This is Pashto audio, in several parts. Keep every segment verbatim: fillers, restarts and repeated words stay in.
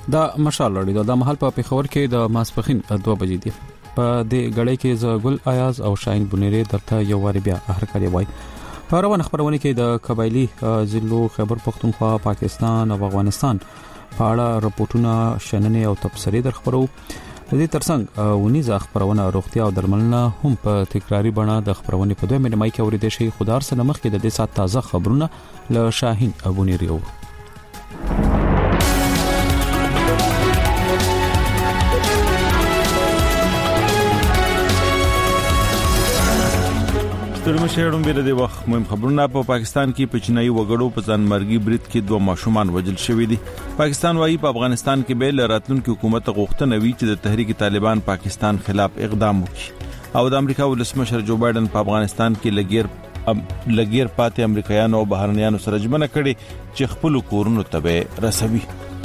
دا مشال لري دا مهال په پیښور کې د ماسپخین دوه بجې دي. په دې غړې کې ز ګل آیاز او شاهین بنيري درته یو واری بیا هر کړی وای. په روان خبرونه کې د قبایلی ضلعو خیبر پختونخوا، پاکستان او افغانستان په اړه راپورټونه شننې او تبصرې در خبرو. د دې ترڅنګ ونیزه خبرونه روغتیا او درملنه هم په تکراری بڼه د خبرونه په دوه مینه کې اوریدل شي. خدار سره مخ کې د دې سات تازه خبرونه له شاهین بنيري او ستوري شهرون به د وخت مهم خبرونه. په پاکستان کې په چینایي وګړو په ځانمرګي برید کې دوه ماشومان وژل شوي دي. پاکستان وايي په افغانستان کې به لراتلونکو حکومت غوښتنه وی چې د تحریک طالبان پاکستان خلاف اقدام وکړي او د امریکا ولسمشر جو بایدن په افغانستان کې لګیر لګیر پاتې امریکایانو او بهرنیانو سره ژمنه کړې چې خپل کورونو ته رسوي.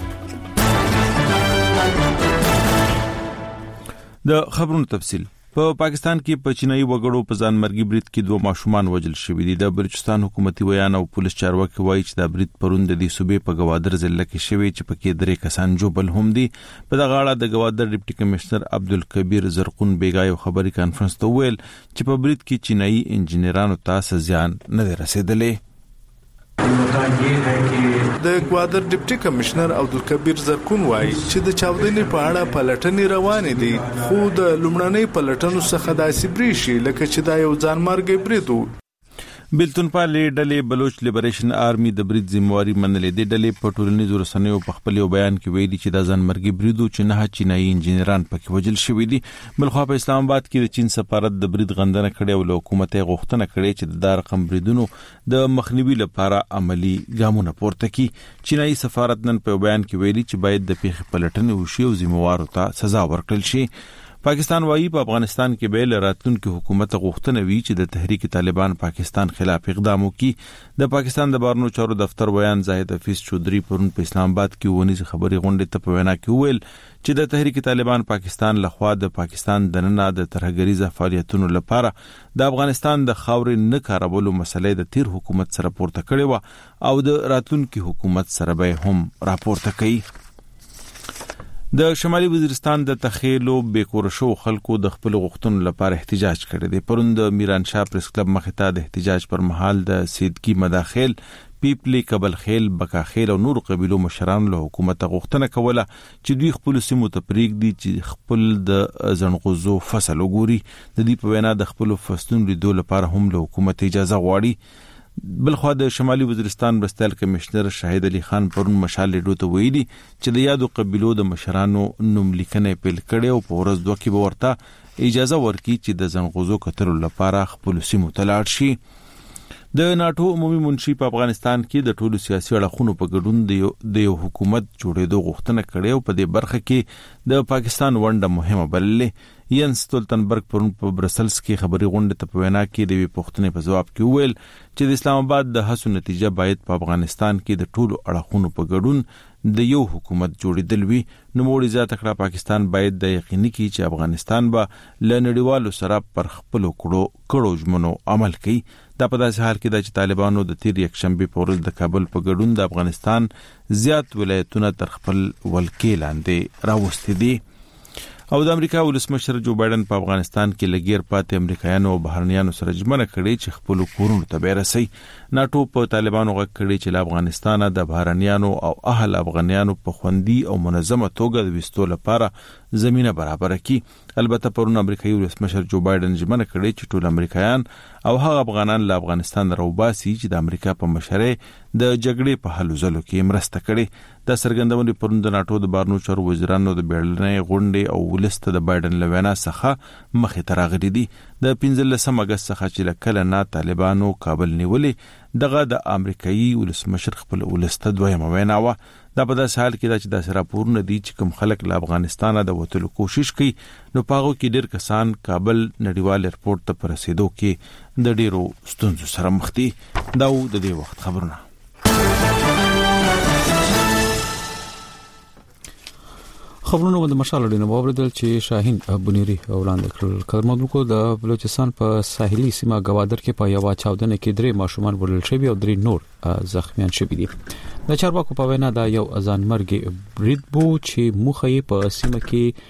د خبرونو تفصیل. په پاکستان کې په چینایي وګړو په ځانمرګي برید کې دوه ماشومان وژل شوي دي. د بلوچستان حکومتي ویان او پولیس چارواکي وایي چې دا برید پروند د صوبې په گوادر ضلع کې شوی چې پکې درې کسان جوبل هم دي. په دغه اړه د گوادر ډیپټي کمشنر عبدالکبیر زرقون بیګای خبري کانفرنس ته ویل چې په برید کې چینایي انجنیرانو ته زیان نه رسیدلی. د گوادر ډیپټي کمشنر عبدالکبیر زرقون وایي چې د چاودنې په اړه پلټنې روانې دي، خو د لومړنۍ پلټنو څخه داسې بریښي لکه چې دا یو ځانمرګي برید و. بلتون پالې ډلې بلوچ لیبریشن آرمي د برید ذمہواری منلې. د ډلې په ټولنیزو رسنیو په خپل یو بیان کې ویلي چې د ځانمرګي برید چې نه چینایي انجنیران پکې وژل شوي دي. بلخوا په اسلام آباد کې د چین سفارت د برید غندنه کړې او له حکومت یې غوښتنه کړې چې د دا رقم بریدونو د مخنیوي لپاره عملی ګامونه پورته کړي. چینایي سفارت نن په بیان کې ویلي چې باید د پیښې پلټنې وشي او ذمہوارو ته سزا ورکړل شي. پاکستان وايي په افغانستان کې به لراتلونکو حکومت غوښتنه وی چې د تحریک طالبان پاکستان خلاف اقدام وکړي. د پاکستان د بهرنیو چارو دفتر ویان زاهد حفیظ چودھری پرون په اسلام آباد کې ونیز خبري غونډه ته په وینا کې ویل چې د تحریک طالبان پاکستان لخوا د پاکستان د ننه د ترهګریزه فعالیتونو لپاره د افغانستان د خاورې نه کارولو مسلې د تیر حکومت سره پورته کړې و او د راتلونکو حکومت سره به هم راپورته کوي. د شمالي وزیرستان د تخیلو بیکورشو خلکو د خپل غوښتنو لپاره احتجاج کړی دی. پرون د میران شاه پریس کلب مخې ته د احتجاج پر مهال د سیدکی مداخل، پیپلی، کبل خیل، بکا خیل او نور قبیلو مشران له حکومت غوښتنه کوله چې دوی خپل سیمو ته پریږدي چې خپل د زنغوزو فصل وګوري. د دې په وینا د خپل فصلونو لیدو لپاره هم له حکومت اجازه غواړي. بلخوا د شمالي وزیرستان مرستیال کمشنر شاهد علي خان پرون مشال لیدو ته ویلي چې د یادو قبیلو د مشرانو نوم لیکنه پیل کړي او په ورځ دوه کې به ورته اجازه ورکړي چې د زنغوزو کتلو لپاره خپل سیمو ته لاړ شي. د ناتو عمومي منشي په افغانستان کې د ټولو سیاسي اړخونو په ګډون د یو حکومت جوړېدو غوښتنه کړې او په دې برخه کې د پاکستان ونډه مهمه بللې. ینس ستولتنبرګ پرون په برسلز کې خبري غونډه ته په وینا کې د وی پوښتنې په جواب کې ویل چې د اسلام آباد د هڅو نتیجه باید په افغانستان کې د ټولو اړخونو په ګډون د یو حکومت جوړېدل وي. نو موږ زیاته کړه پاکستان باید د یقیني کړي چې افغانستان به له نړیوالو سره پر خپل کړو کړو ژمنو عمل کوي. دا په داسې حال کې د طالبانو د تیر یک شنبه په ورځ د کابل په ګډون د افغانستان زیات ولایتونه تر خپل ولکې لاندې راوستي دي. او د امریکا ولسمشر جو بایدن په افغانستان کې لګیر پاتې امریکایانو او بهرنیانو سره ژمنه کړې چې خپل کورونو ته رسي. ناتو په طالبانو غږ کړی چې له افغانستان د بهرنیانو او اهل افغانیانو په خوندي او منظمه توګه د وستو لپاره زمينه برابر کړي. البته پرون امریکایي ولسمشر جو بایدن ژمنه کړې چې ټول امریکایان او هغه افغانان له افغانستان راوباسي چې د امریکا په مشرۍ د جګړې په حل زلو کې مرسته کړي. د سرګندونې پرون د ناتو د بهرنیو چارو وزیرانو د بیړنۍ غونډې او ولسته د بایدن لوینا څخه مخې ته راغلي دي. د پنځلسم اگست څخه چې کله نه طالبانو کابل نیولې دغه د امریکایي ولسمشر خپل ولسته دویمه وینا و. دا په داسې حال کې دا چې داسې راپورونه دي چې کوم خلک له افغانستانه د وتلو کوشش کوي نو په هغو کې ډېر کسان کابل نړیوال ایرپورټ ته په رسېدو کې د ډېرو ستونزو سره مخ دي. دا و د دې وخت خبرونه. خبرونه د مشال لري نو اوریدل چې شاهین بنيري وړاندې کړل کلمونکو د بلوچستان په ساحلي سیمه گوادر کې په یو چاودنه کې درې ماشومان وړل شوی او درې نور زخمیان شوی دي د چارواکو په وینا دا یو ځان مرګ برید بو چې مخې په سیمه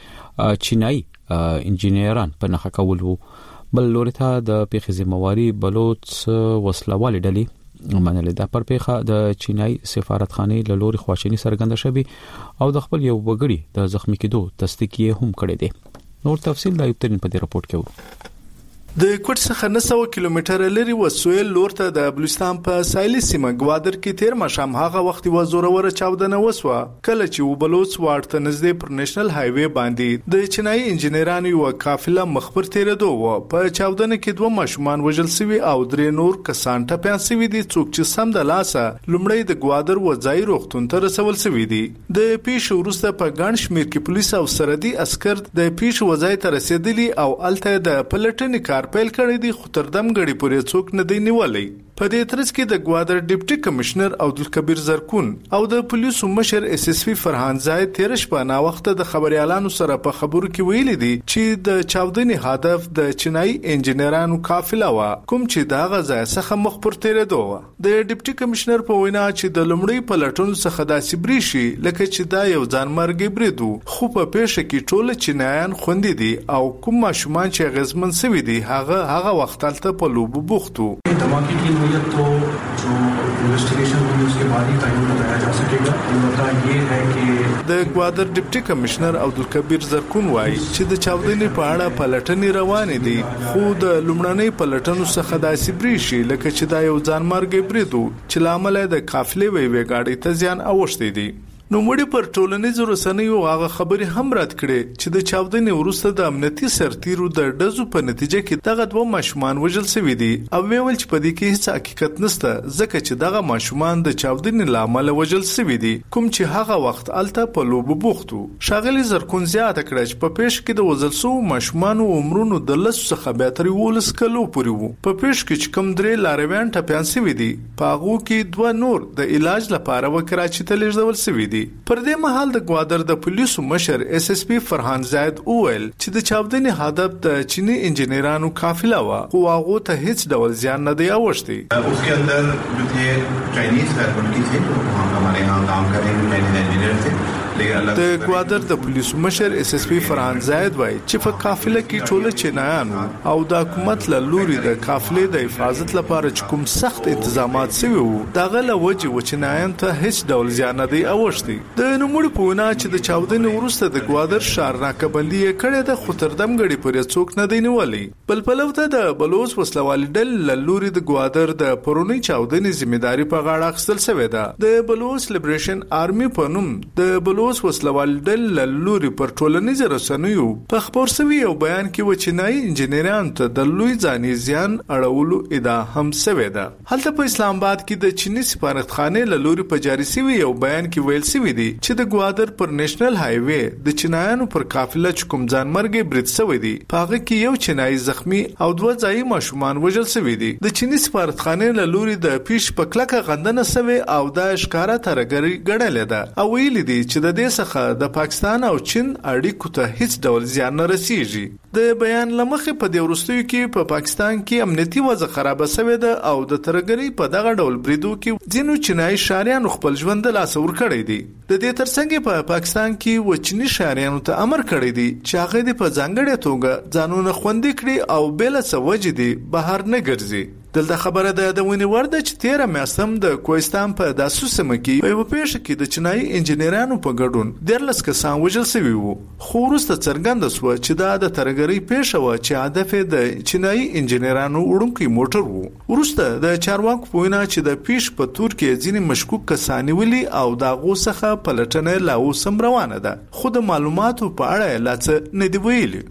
کې چینایي انجینران په نخښه کول وو بل لورته د پیښې ذمہواری بلوچ وسلوال ډلې منل دا پر پیښه د چینایي سفارتخانه له لوري خواشینی سرګند شوی او د خپل یو وګړي د زخمی کېدو تصدیق یې هم کړی دی نور تفصیل د ایوبترین په دې راپورټ کې وو د کوټ څخه نسو کیلومتر لري وسویل لورته د بلوچستان په ساحلي سیمه گوادر کې تیر مشام هغه وخت و زوروره چاودنه وسوه کله چې وبلوچ واړته نږدې پر نېشنل های وی باندې د چینایي انجینرانو یو قافله مخبر تیرېدو و په چاودنه کې دوه ماشومان وژل شوي او درې نور کسان ټپيان شوي دي څوک چې سم د لاسه لومړی د گوادر وځای روغتون ته رسول شوي دي د پیښې وروسته په ګڼ شمېر کې پولیس او سرحدي عسكر د پیښې وځای ته رسیدلي او الته د پلټنې کار پیل کړی دی خو تر دم غړي پورې څوک نه دی نیولې په دې ترڅ کې د گوادر ډیپټي کمشنر عبدالکبیر زرکون او د پولیسو مشر اس اس پی فرحان زاید تیر شپه نا وخت د خبريالانو سره په خبرو کې ویلي دي چې د چاودنې هدف د چینایي انجینرانو قافله و کوم چې دا غځای څخه مخ پر تیرېدو و د ډیپټي کمشنر په وینا چې د لومړی پلټون څخه داسې بریشي لکه چې دا یو ځان مرګ بریدو خو په پیښه کې ټول چینایان خوندې دي او کوم ماشومان چې غزمن سوي دي هغه هغه وخت تلته په لوبو بوختو धमाके की हुई तो जो इन्वेस्टिगेशन हुई उसके बाद ही टाइम बताया जा सकेगा अलबत्ता ये है कि د گوادر ډیپټي کمشنر عبدالکبیر زرکون وايي چې د چاودنې په اړه پلټنې روانې دي خو د لومړنۍ پلټنو څخه داسې بریشي لکه چې دا یو ځان مرګ بریدو چې لامل د قافلې وی وی گاډي ته ځان اوښتي دي نو مړي پر ټولنیزو رسنیو هغه خبري هم رات کړي چې د چاودنې وروسته د امنیتي سرتیرو د ډزو په نتیجه کې دغه دوه ماشومان وژل شوي دي او ویل چې په دې کې هیڅ حقیقت نشته ځکه چې دغه ماشومان د چاودنې لامل وژل شوي دي کوم چې هغه وخت الته په لوبو بوختو شاغلي زرکون زیاته کړه چې په پیښ کې د وژل شو ماشومان عمرونو د لس څخه به تر ولس کلو پورې وو په پیښ کې چې کوم درې لارویان ټپيان شوي دي په هغه کې دوه نور د علاج لپاره و کراچي ته لیږدول شوي دي پر دې مهال د گوادر د پولیسو مشر اس اس پی فرحان زاید اویل چې د چاودنې هدف د چینی انجینرانو قافله و او هغه ته هیڅ ډول زیان نه دی اوښتي उसके अंदर जो थे चाइनीज फैकल्टी थे जो हमारे यहाँ काम कर रहे हैं चाइनीज इंजीनियर थे د گوادر د پولیسو مشر اس اس پی فرحان زاید وای چې په قافله کې ټول چینایان او د حکومت له لوري د قافلې د حفاظت لپاره کوم سخت انتظامات شوي وو دغه له وجه و چینایان ته هیڅ ډول زیان نه دی اوښتي د نوموړي په وینا چې د چاودنې وروسته د گوادر ښار ناکبندي کړې د خطردم غړي پرې څوک نه دی نیولې بل پلوته د بلوچ وسلوال ډل له لوري د گوادر د پرونی چاودنې ځمېداري په غاړه اخیستل شوې ده د بلوچ لیبریشن آرمي په نوم د بلوچ وسلوال ډل له لوري پر ټولنیز رسنیو په خبر سوي یو بیان کې و چینایي انجینران ته د لوی ځاني زیان اړولو ادعا هم شوې ده هلته په اسلام آباد کې د چینی سفارتخانه له لوري په جاري سوي یو بیان کې ویل سوي دي چې د گوادر پر نېشنل های وی د چینایانو پر قافله کوم ځان مرګ برید شوی دی په هغه کې یو چینایي زخمی او دوه ځای ماشومان وژل شوي دي د چینی سفارتخانه له لوري د پیش په کلکه غندنه شوی او د ښکارا ترګری ګڼل ده او ویل دي چې د دې څخه د پاکستان او چین اړیکو ته هیڅ ډول زیان نه رسیږي د بیان لمخې په دې وروستیو کې په پاکستان کې امنیتي وضع خراب شوې ده او د ترګری په دغه ډول بریدو کې ځینو چینایي شاریان خپل ژوند له لاسه ورکړی دي د دې ترڅنګ په پاکستان کې وچني شاریانو ته امر کړی دی چې هغه د په ځانګړې توګه ځانونه خوندي کړي او بل څه وجې دي بهر نه ګرځي دلته خبره ده د ونی ورده چې تیر میاشتم د کوهستان په داسو سیمه کې په یو پیښه کې د چینایي انجینرانو په ګډون ډېرلس کسان وژل شوي وو خو وروسته څرګنده شوه چې دا د ترګرۍ پیښه وه چې هدف یې د چینایي انجینرانو وړونکی موټر وو وروسته د چارواکو په وینا چې د پیښ په تور کې ځینې مشکوک کسان نیولي او د هغو څخه پلټنه لا اوس هم روانه ده خو د معلوماتو په اړه لا څه نه دي ویلي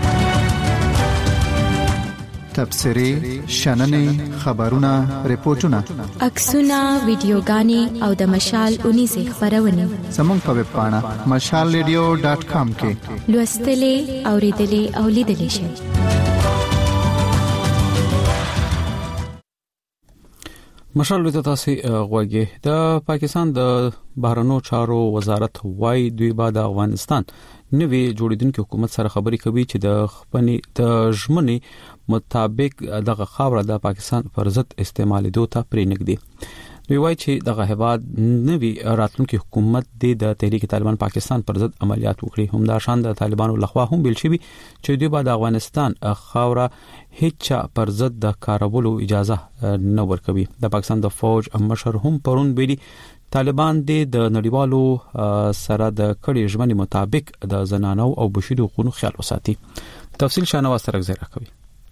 تبصرې شننې خبرونه ریپورتونه عکسونه ویډیوګانې او د مشال اونیزه خبرونه زموږ په ویب پاڼه مشال ریډیو ډاټ کام کې لوستلې اوریدلې او لیدلې شئ مشال ته تاسو غوږی د پاکستان د بهرنیو چارو وزارت وايي دوی به د افغانستان نوې جوړیدونکو حکومت سره خبرې کوي چې د خپل د ژمنې مطابق دغه خاوره د پاکستان پر ضد استعمالېدو ته پرېنګدي. دوی وايي چې دغه هواد نوې راتلونکي حکومت د تحریک طالبان پاکستان پر ضد عملیات وکړي. هم دا شان د طالبانو لخوا هم بل شي چې دوی به د افغانستان خاوره هیڅ پر ضد د کارولو اجازه نه ورکوي. د پاکستان د فوج مشر هم پرون ویلي طالبان د نړیوالو سره د کړي ژمنې مطابق د زنانو او بشري حقوقو خیال وساتي. تفصیل شانواز سره زیاته کوي.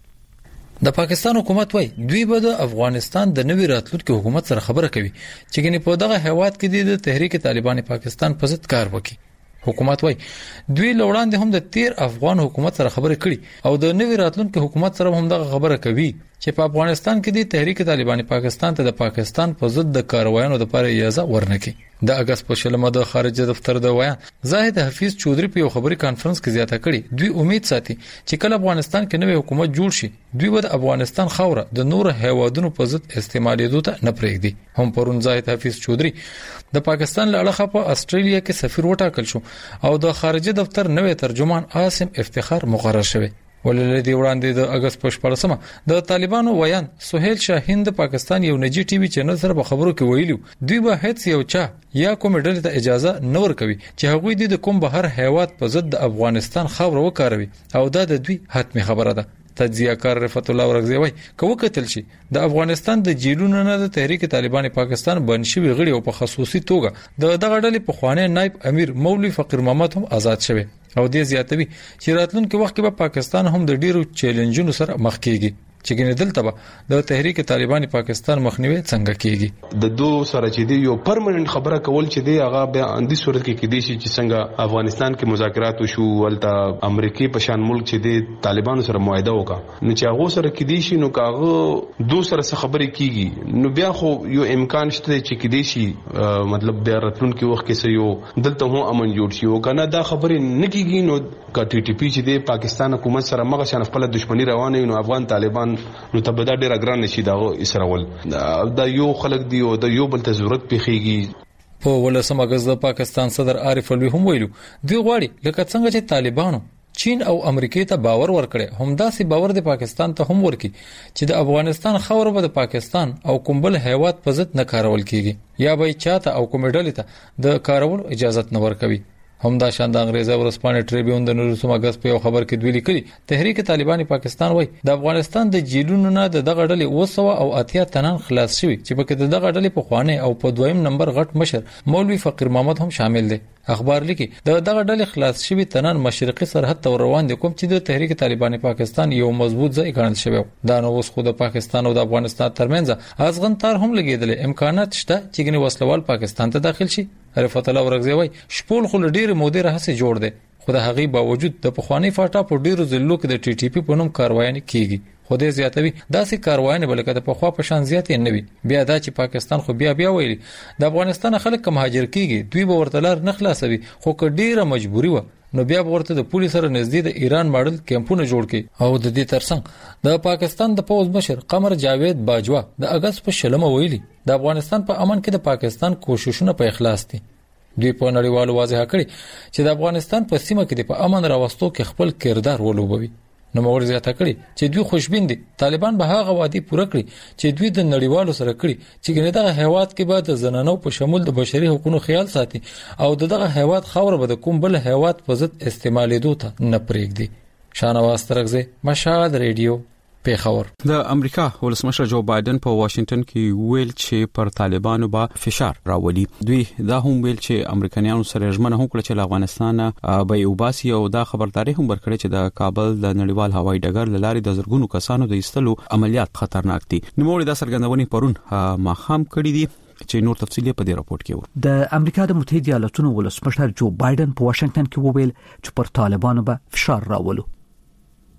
د پاکستان حکومت وای دوی به د افغانستان د نوي راتلونکي حکومت سره خبره کوي چې ګنې په دغه هیواد کې د تحریک طالبان پاکستان په ضد کار وکړي. حکومت وای دوی لوړاندې هم د تیر افغان حکومت سره خبرې کړي او د نوي راتلونکي حکومت سره هم دغه خبره کوي چې په افغانستان کې د تحریک طالبان پاکستان ته د پاکستان په ضد د کاروایانو لپاره اجازه ورنکړي. د اگست په شلمه د خارجه دفتر د ویان زاهد حفیظ چودري په یو خبري کانفرنس کې زیاته کړي دوی امید ساتي چې کله افغانستان کې نوې حکومت جوړ شي دوی به د افغانستان خوره د نور هیوادونو په ضد استعمالېدو ته نه پرېږدي. هم پرون زاهد حفیظ چودري د پاکستان له اړخه په استرالیا کې سفیر وټاکل شو او د خارجه دفتر نوې ترجمان عاصم افتخار مقرر شوی. ولله دی وړاندې د اگست په شپږمه د طالبانو ویان سہیل شاهین د پاکستان یو نجی ټي وي چینل سره په خبرو کې ویلو دوی به هیڅ یو چا یا کوم ډلې ته اجازه نه ورکوي چې هغوی د کوم بهر هیواد په ضد د افغانستان خاور وکاروي او دا د دوی حتمی خبره ده. تجزیه کار رفعت الله ورغزی وای کوه کتل شي د افغانستان د جیلونو نه د تحریک طالبان پاکستان بنشوي غړي او په خصوصي توګه د دغه ډلې په خوانه نائب امیر مولوی فقیر محمد هم آزاد شوی او دې زیاتوي چې راتلونکي وخت کې به پاکستان هم د ډیرو چیلنجونو سره مخ کیږي چې ګنې دلته به د تحریک طالبان پاکستان مخنیوي څنګه کیږي. د دوه سره چې دی یو پرمننت خبره کول چې دی هغه به اندي صورت کې کې دي چې څنګه افغانستان کې مذاکرات وشو ولته امریکای په شان ملک چې دی طالبانو سره معاهده وکړه نو چې هغه سره کې دي شي نو کاغه دوه سره خبرې کیږي نو بیا خو یو امکان شته چې کې دي شي مطلب بیا راتلونکي وخت کې سه یو دلته هم امن جوړ شي او کنه دا خبرې نه کیږي نو کا ټي ټي پی چې دی پاکستان حکومت سره مغه شان خپل دښمنی روانه نو افغان طالبان نو تبدا ډیر ګران نشي دا اسرائیل دا یو خلک دی او دا یو بل ته ضرورت پیخيږي. په ولسم اگست د پاکستان صدر عارف الوی هم ویلو دوی غواړي لکه څنګه چې طالبانو چین او امریکای ته باور ورکړي هم داسې باور د پاکستان ته هم ورکړي چې د افغانستان خاور به د پاکستان او کومبل هیواد په ضد نه کارول کیږي یا به چاته او کوم ډلې ته د کارول اجازه نه ورکوي. هم دا شان د انګریزا ورسپانه ټریبیون د نورسم اگست په یو خبر کې دوی لیکلي تحریک طالبان پاکستان وای د افغانستان د جیلونو نه د دغه ډلې وسو او اتیا تنان خلاص شوی چې په کې دغه ډلې په خوانه او په دویم نمبر غټ مشر مولوی فقیر محمد هم شامل دي. اخبار لیکي د دغه ډلې خلاص شوی تنان مشرقي سرحد ته روان دي کوم چې د تحریک طالبان پاکستان یو مضبوط ځای ګڼل شوی. دا نو اوس خو د پاکستان او د افغانستان ترمنځ ازغن تار هم لګیدل امکانات شته چې ګنې وسلوال پاکستان ته داخل شي. رفعت الله ورغزی وای شپول خو ډیر مودې راهسه جوړ دي خو د هغې باوجود د پخوانی فاټا په ډیرو ځلو کې د ټي ټي پی په نوم کاروایي کیږي. خو دې زیاتوي داسې کاروایي بلکې د پخوا په شان زیاتې نه وي. بیا دا چې پاکستان خو بیا بیا ویلي د افغانستان خلک کم هاجر کیږي دوی به ورته لار نه خلاصوي خو که ډیره مجبوری و نو بیا ورته د پولیس سره نږدې د ایران ماډل کیمپونه جوړ کړي او د دې ترڅنګ د پاکستان د پوز مشر قمر جاوید باجوا د اگست په شلمه ویلي د افغانستان په امن کې د پاکستان کوششونه په اخلاص دي. دوی په نړیوالو واضح کړي چې د افغانستان په سیمه کې د امن راوستو کې خپل کردار ولوبوي. نو مور زیاته کړي چې دوی خوشبین دي طالبان به هغه وادي پوره کړي چې دوی د نړیوالو سره کړي چې ګنې دغه هیواد کې به د زنانو په شمول د بشري حقوقو خیال ساتي او دغه هیواد خاور به د کوم بل هیواد په ضد استعمالېدو ته نه پرېږدي. شانواز ترغزی مشهد ریډیو پیښور. د امریکا ولسمشر جو بایدن په واشنگټن کې ویل چې پر طالبانو به فشار راولي. دوی دا هم ویل چې امریکایانو سره ژمنه هم کړې چې افغانستان به وباسي او دا خبرداري هم ورکړي چې د کابل د نړیوال هوایي ډګر لارې د زرګونو کسانو د ایستلو عملیات خطرناک دي. نوموړي دا څرګندونې پرون ماخام کړې دي چې نور تفصیل په دې راپورټ کې و. د امریکا د متحده ایالاتونو ولسمشر جو بایدن په واشنگټن کې وویل چې پر طالبانو به فشار راولو.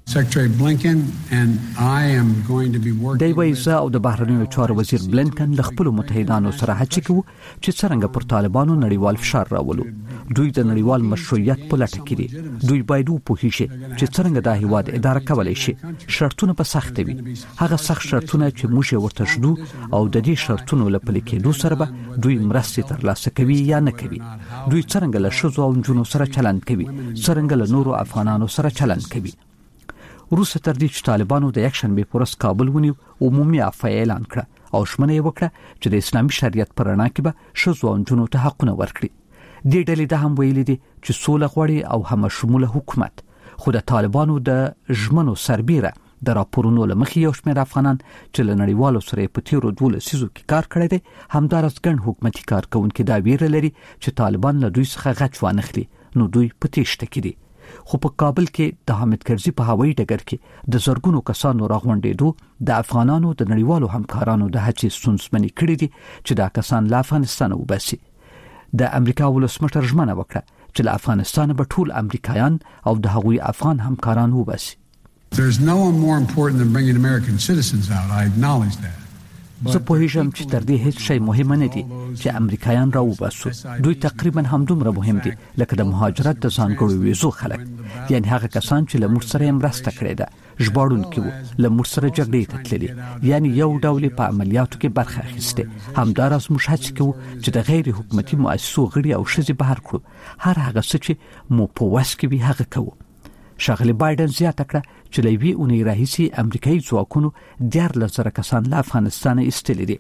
Secretary Blinken and I am going to be working. دی وایزه او د بهرنیو چارو وزیر بلینکن له خپل متحدانو سره هڅه کوي چې څنګه پر طالبانو نړیوال فشار راولو. دوی د نړیوال مشروعیت په لټه کې دي. دوی باید وپوهیږي چې څنګه د هیواد اداره کولای شي. شرطونه په سخت وي. هغه سخت شرطونه چې موږ یې ورته شدو او د دې شرطونو له پلي کېدو سره به دوی مرستې ترلاسه کوي یا نه کوي. دوی څنګه له ښځو او نجونو سره چلند کوي، څنګه له نورو افغانانو سره چلند کوي. وروسته تر دې چې طالبانو د یکشنبې په ورځ کابل ونیو، عمومي عفوه اعلان کړه او ژمنه یې وکړه چې د اسلامي شریعت پر رڼا کې به ښځو او نجونو ته حقونه ورکړي. دې ډلې دا هم ویلي دي چې سوله غواړي او هم شموله حکومت. خو د طالبانو د ژمنو سربیره د راپورونو له مخې یو شمېر افغانان چې له نړیوالو سره په تیرو دوه لسیزو کې کار کړی دی، همداراز ګڼ حکومتي کارکونکي دا ویره لري چې طالبان له دوی څخه غچ وانخلي، نو دوی په تیښته کې دي. خو په کابل کې د حامد کرزي په هوایي ډګر کې د زرګونو کسانو راغونډېدو د افغانانو د نړیوالو همکارانو د هڅې ستونزمنې کړې دي چې دا کسان له افغانستانه وباسي. د امریکا ولسمشر ژمنه وکړه چې له افغانستانه به ټول امریکایان او د هغوی افغان همکاران وباسي. There's no one more important than bringing American citizens out. I acknowledge that. زه پوهیږم چې تر دې هیڅ شی مهم نه دي چې امریکایان را وباسو. دوی تقریبا همدومره مهم دي لکه د مهاجرت د ځانګړو ویزو خلک، یعنی هغه کسان چې له موږ سره یې مرسته کړې ده، ژباړونکي وو، له موږ سره جګړې ته تللي، یعنی یو ډول په عملیاتو کې برخه اخیسته. همداراز موږ هڅه کوو چې د غیر حکومتي مؤسسو غړي او ښځې بهر کړو. هر هغه څه چې مو په وس کې وي هغه کوو. ښاغلي بایدن زیاته کړه چې له یوې اونۍ راهیسې امریکایي ځواکونو دیارلس زره کسان له افغانستانه ایستلي دي.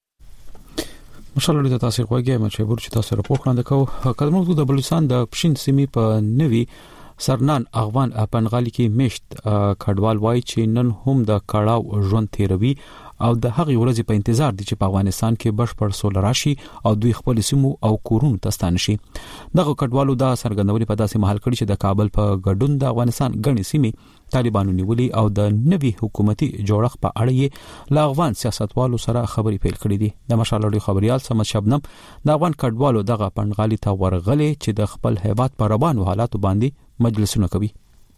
مشالله د تاسو غوږی مچبور چې تاسو راپور وړاندې کوو. کله موږ د بلوچستان د پښین سیمې په نوي سرنان اغوان پنغالي کې مشت کډوال وای چې نن هم د کړهو ژوند تیروي او د هغې ورځې په انتظار دي چې په افغانستان کې بشپړ سوله راشي او دوی خپل سیمو او کورونو ته ستانه شي. دغه کډوالو دا څرګندونې په داسې محل کړي چې د کابل په ګډون د افغانستان غني سیمې طالبانو نیولې او د نوي حکومتي جوړښت په اړه یې له افغان سیاستوالو سره خبرې پیل کړې دي. د مشالله خبريال سمت شبنم د افغان کډوالو دغه پنغالي ته ورغلې چې د خپل هیبات په روانو حالاتو باندې مجلسونه کوي.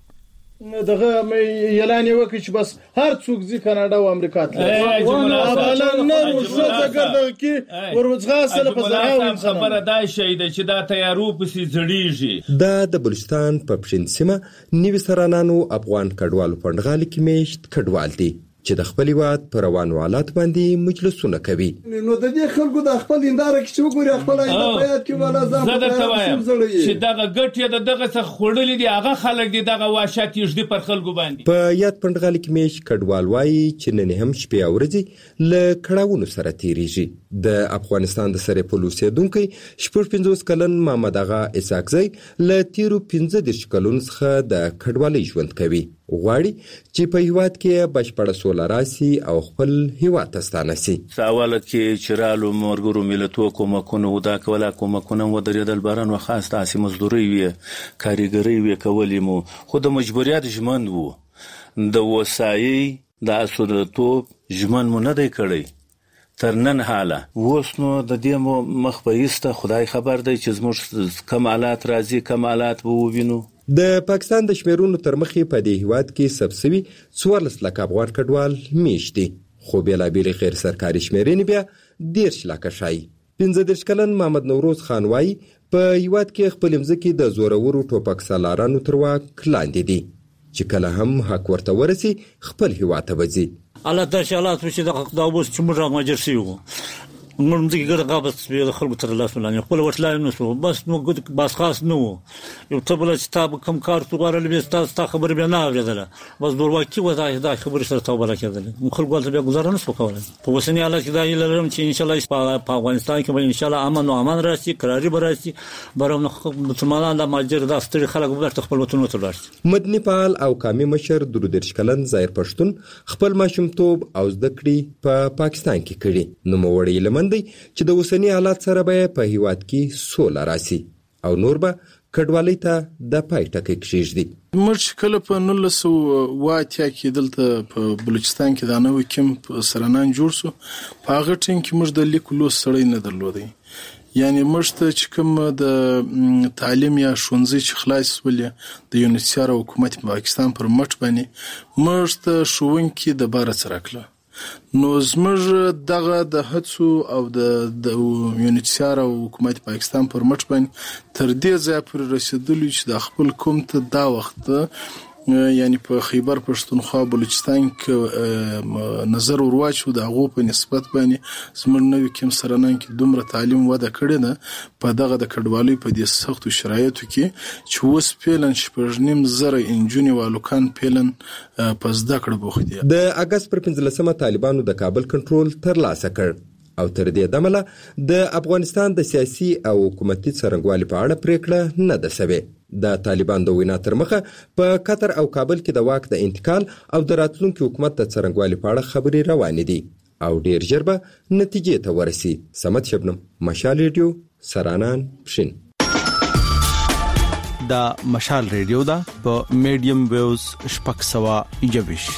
دغه اعلان وکړي چې بس هر څوک ځي کاناډا او امریکا ته افغانان نه روزه ګرځي کې ورځغاسل په ځای خبره دا شي چې دا تیارو پسې ځړیږي. دا د بلوچستان په پښین سیمه نیو سرانانو افغان کډوالو پنډغالي کې میشت کډوال دي چې د خپل واد پر روانو حالات باندې مجلسونه کوي. نو د دې خلکو د خپل انداره کې چې وګوري خپل ایت کې ولا ځم زه درته وایم چې دغه ګټه د دغه څخه خړلې دي هغه خلک دي دغه واشات یږدي پر خلکو باندې. په یاد پنډغالي کې میش کډوال وایي چې نن هم شپې او ورځې له کړهونو سره تیریږي. د افغانستان د سره پولیسو دونکو شپږ پنځوس کلن محمد اغا اسحاقزی له تیرو پنځه دېرش کلونو څخه د کډوالۍ ژوند کوي. غواړي چې په هیواد کې بشپړه سوله راشي او خپل هیواد ته ستانه شي. سوالت کې چرالو مورګرو ملتو کومکونه ودا کوله کومکونه ودرېدل باران وخاص تاسو مزدوري وي کاریګری وي کولې مو خو د مجبوریت ژمن وو د وسایي د اسودتوب ژمن مو نه دی کړی تر نن حاله وسنو د دې مخ په ایسته خدای خبر دی چې زموږ کمالات راځي کمالات وو وینو. د پاکستان د شمیرونو تر مخې په دې هیواد کې سبسوي څوارلس لک افغان کډوال میشتي خو بېلابېل غیر سرکاري شمیرنې بیا دېرش لکه شایي. پنځه دېرش کلن محمد نوروز خان وایي په هیواد کې خپل مځکې د زورورو ټوپک سالارانو تر واک لاندې دي چې کله هم حق ورته ورسي خپل هیواد ته وځي. الله تعالی الله چې د اوس چې موږ راځي شو موږ دې ګر غابت په خلکو تر لاس لاندې خپل وټلای نو سو بس نو بس خاص نو یو تبل چې تاب کم کار تو غوړل به تاسو خبر به نه اوریدله بس دورواکي وځي دا خبر سره توبره کېدل خلکو ته به گزارنه سو کوله په وسنی حالت کې دا لرم چې ان شاء الله په افغانستان کې به ان شاء الله امن او امان راشي قراري براشي برم مسلمانان د ماجر د استری خلک به خپل وطن ته ورشي. مدني فعال او قامي مشر درودرش کلن ظاهر پښتون خپل ماشومتوب او زدکړي په پا پاکستان کې کړي نو موړی لمن چې د اوسنی حالات سره به په هیواد کې سوله راشي او نور به کډوالۍ ته د پای ټکی کېږدي. موږ کله په نولس سوه اوه اتیا کې دلته په بلوچستان کې د نوې کیمپ سرنان جوړ شو. په هغه ټیم کې موږ د لیک لوست سړی نه درلودی یعنی موږ ته چې کوم د تعلیم یا ښوونځي چې خلاص ولې د یونیسیار حکومت پاکستان پر مټ باندې موږ ته ښوونکي د بار سره نو زموږ دغه د هڅو او د یونیسیار او حکومت پاکستان پر مټ باندې تر دې ځای پورې رسیدلی چې د خپل قوم ته دا وخت یعنی په خیبر پښتونخوا بلوچستان کې نظر ورواچو د هغو په نسبت باندې زموږ نوي کوم سرنان کې دومره تعلیم وده کړې ده په دغه د کډوالۍ په دې سختو شرایطو کې چې اوس فعلاً شپږ نیم زره انجونې والوکان فعلاً په زده کړه بوخت دي. د اګست پر پنځلسمه طالبانو د کابل کنټرول ترلاسه کړ او تر دې دمله د افغانستان د سیاسي او حکومتي څرنګوالي په اړه پریکړه نه ده شوې. د طالبان د وینا تر مخه په قطر او کابل کې د واک د انتقال او د راتلونکي حکومت د څرنګوالي په اړه خبرې روانې دي او ډیر ژر به نتیجې ته ورسي. سمت شبنم، مشال ریډیو، سرانان پښین. دا مشال ریډیو دا په میډیم ویوز شپږ سوه یوویشت.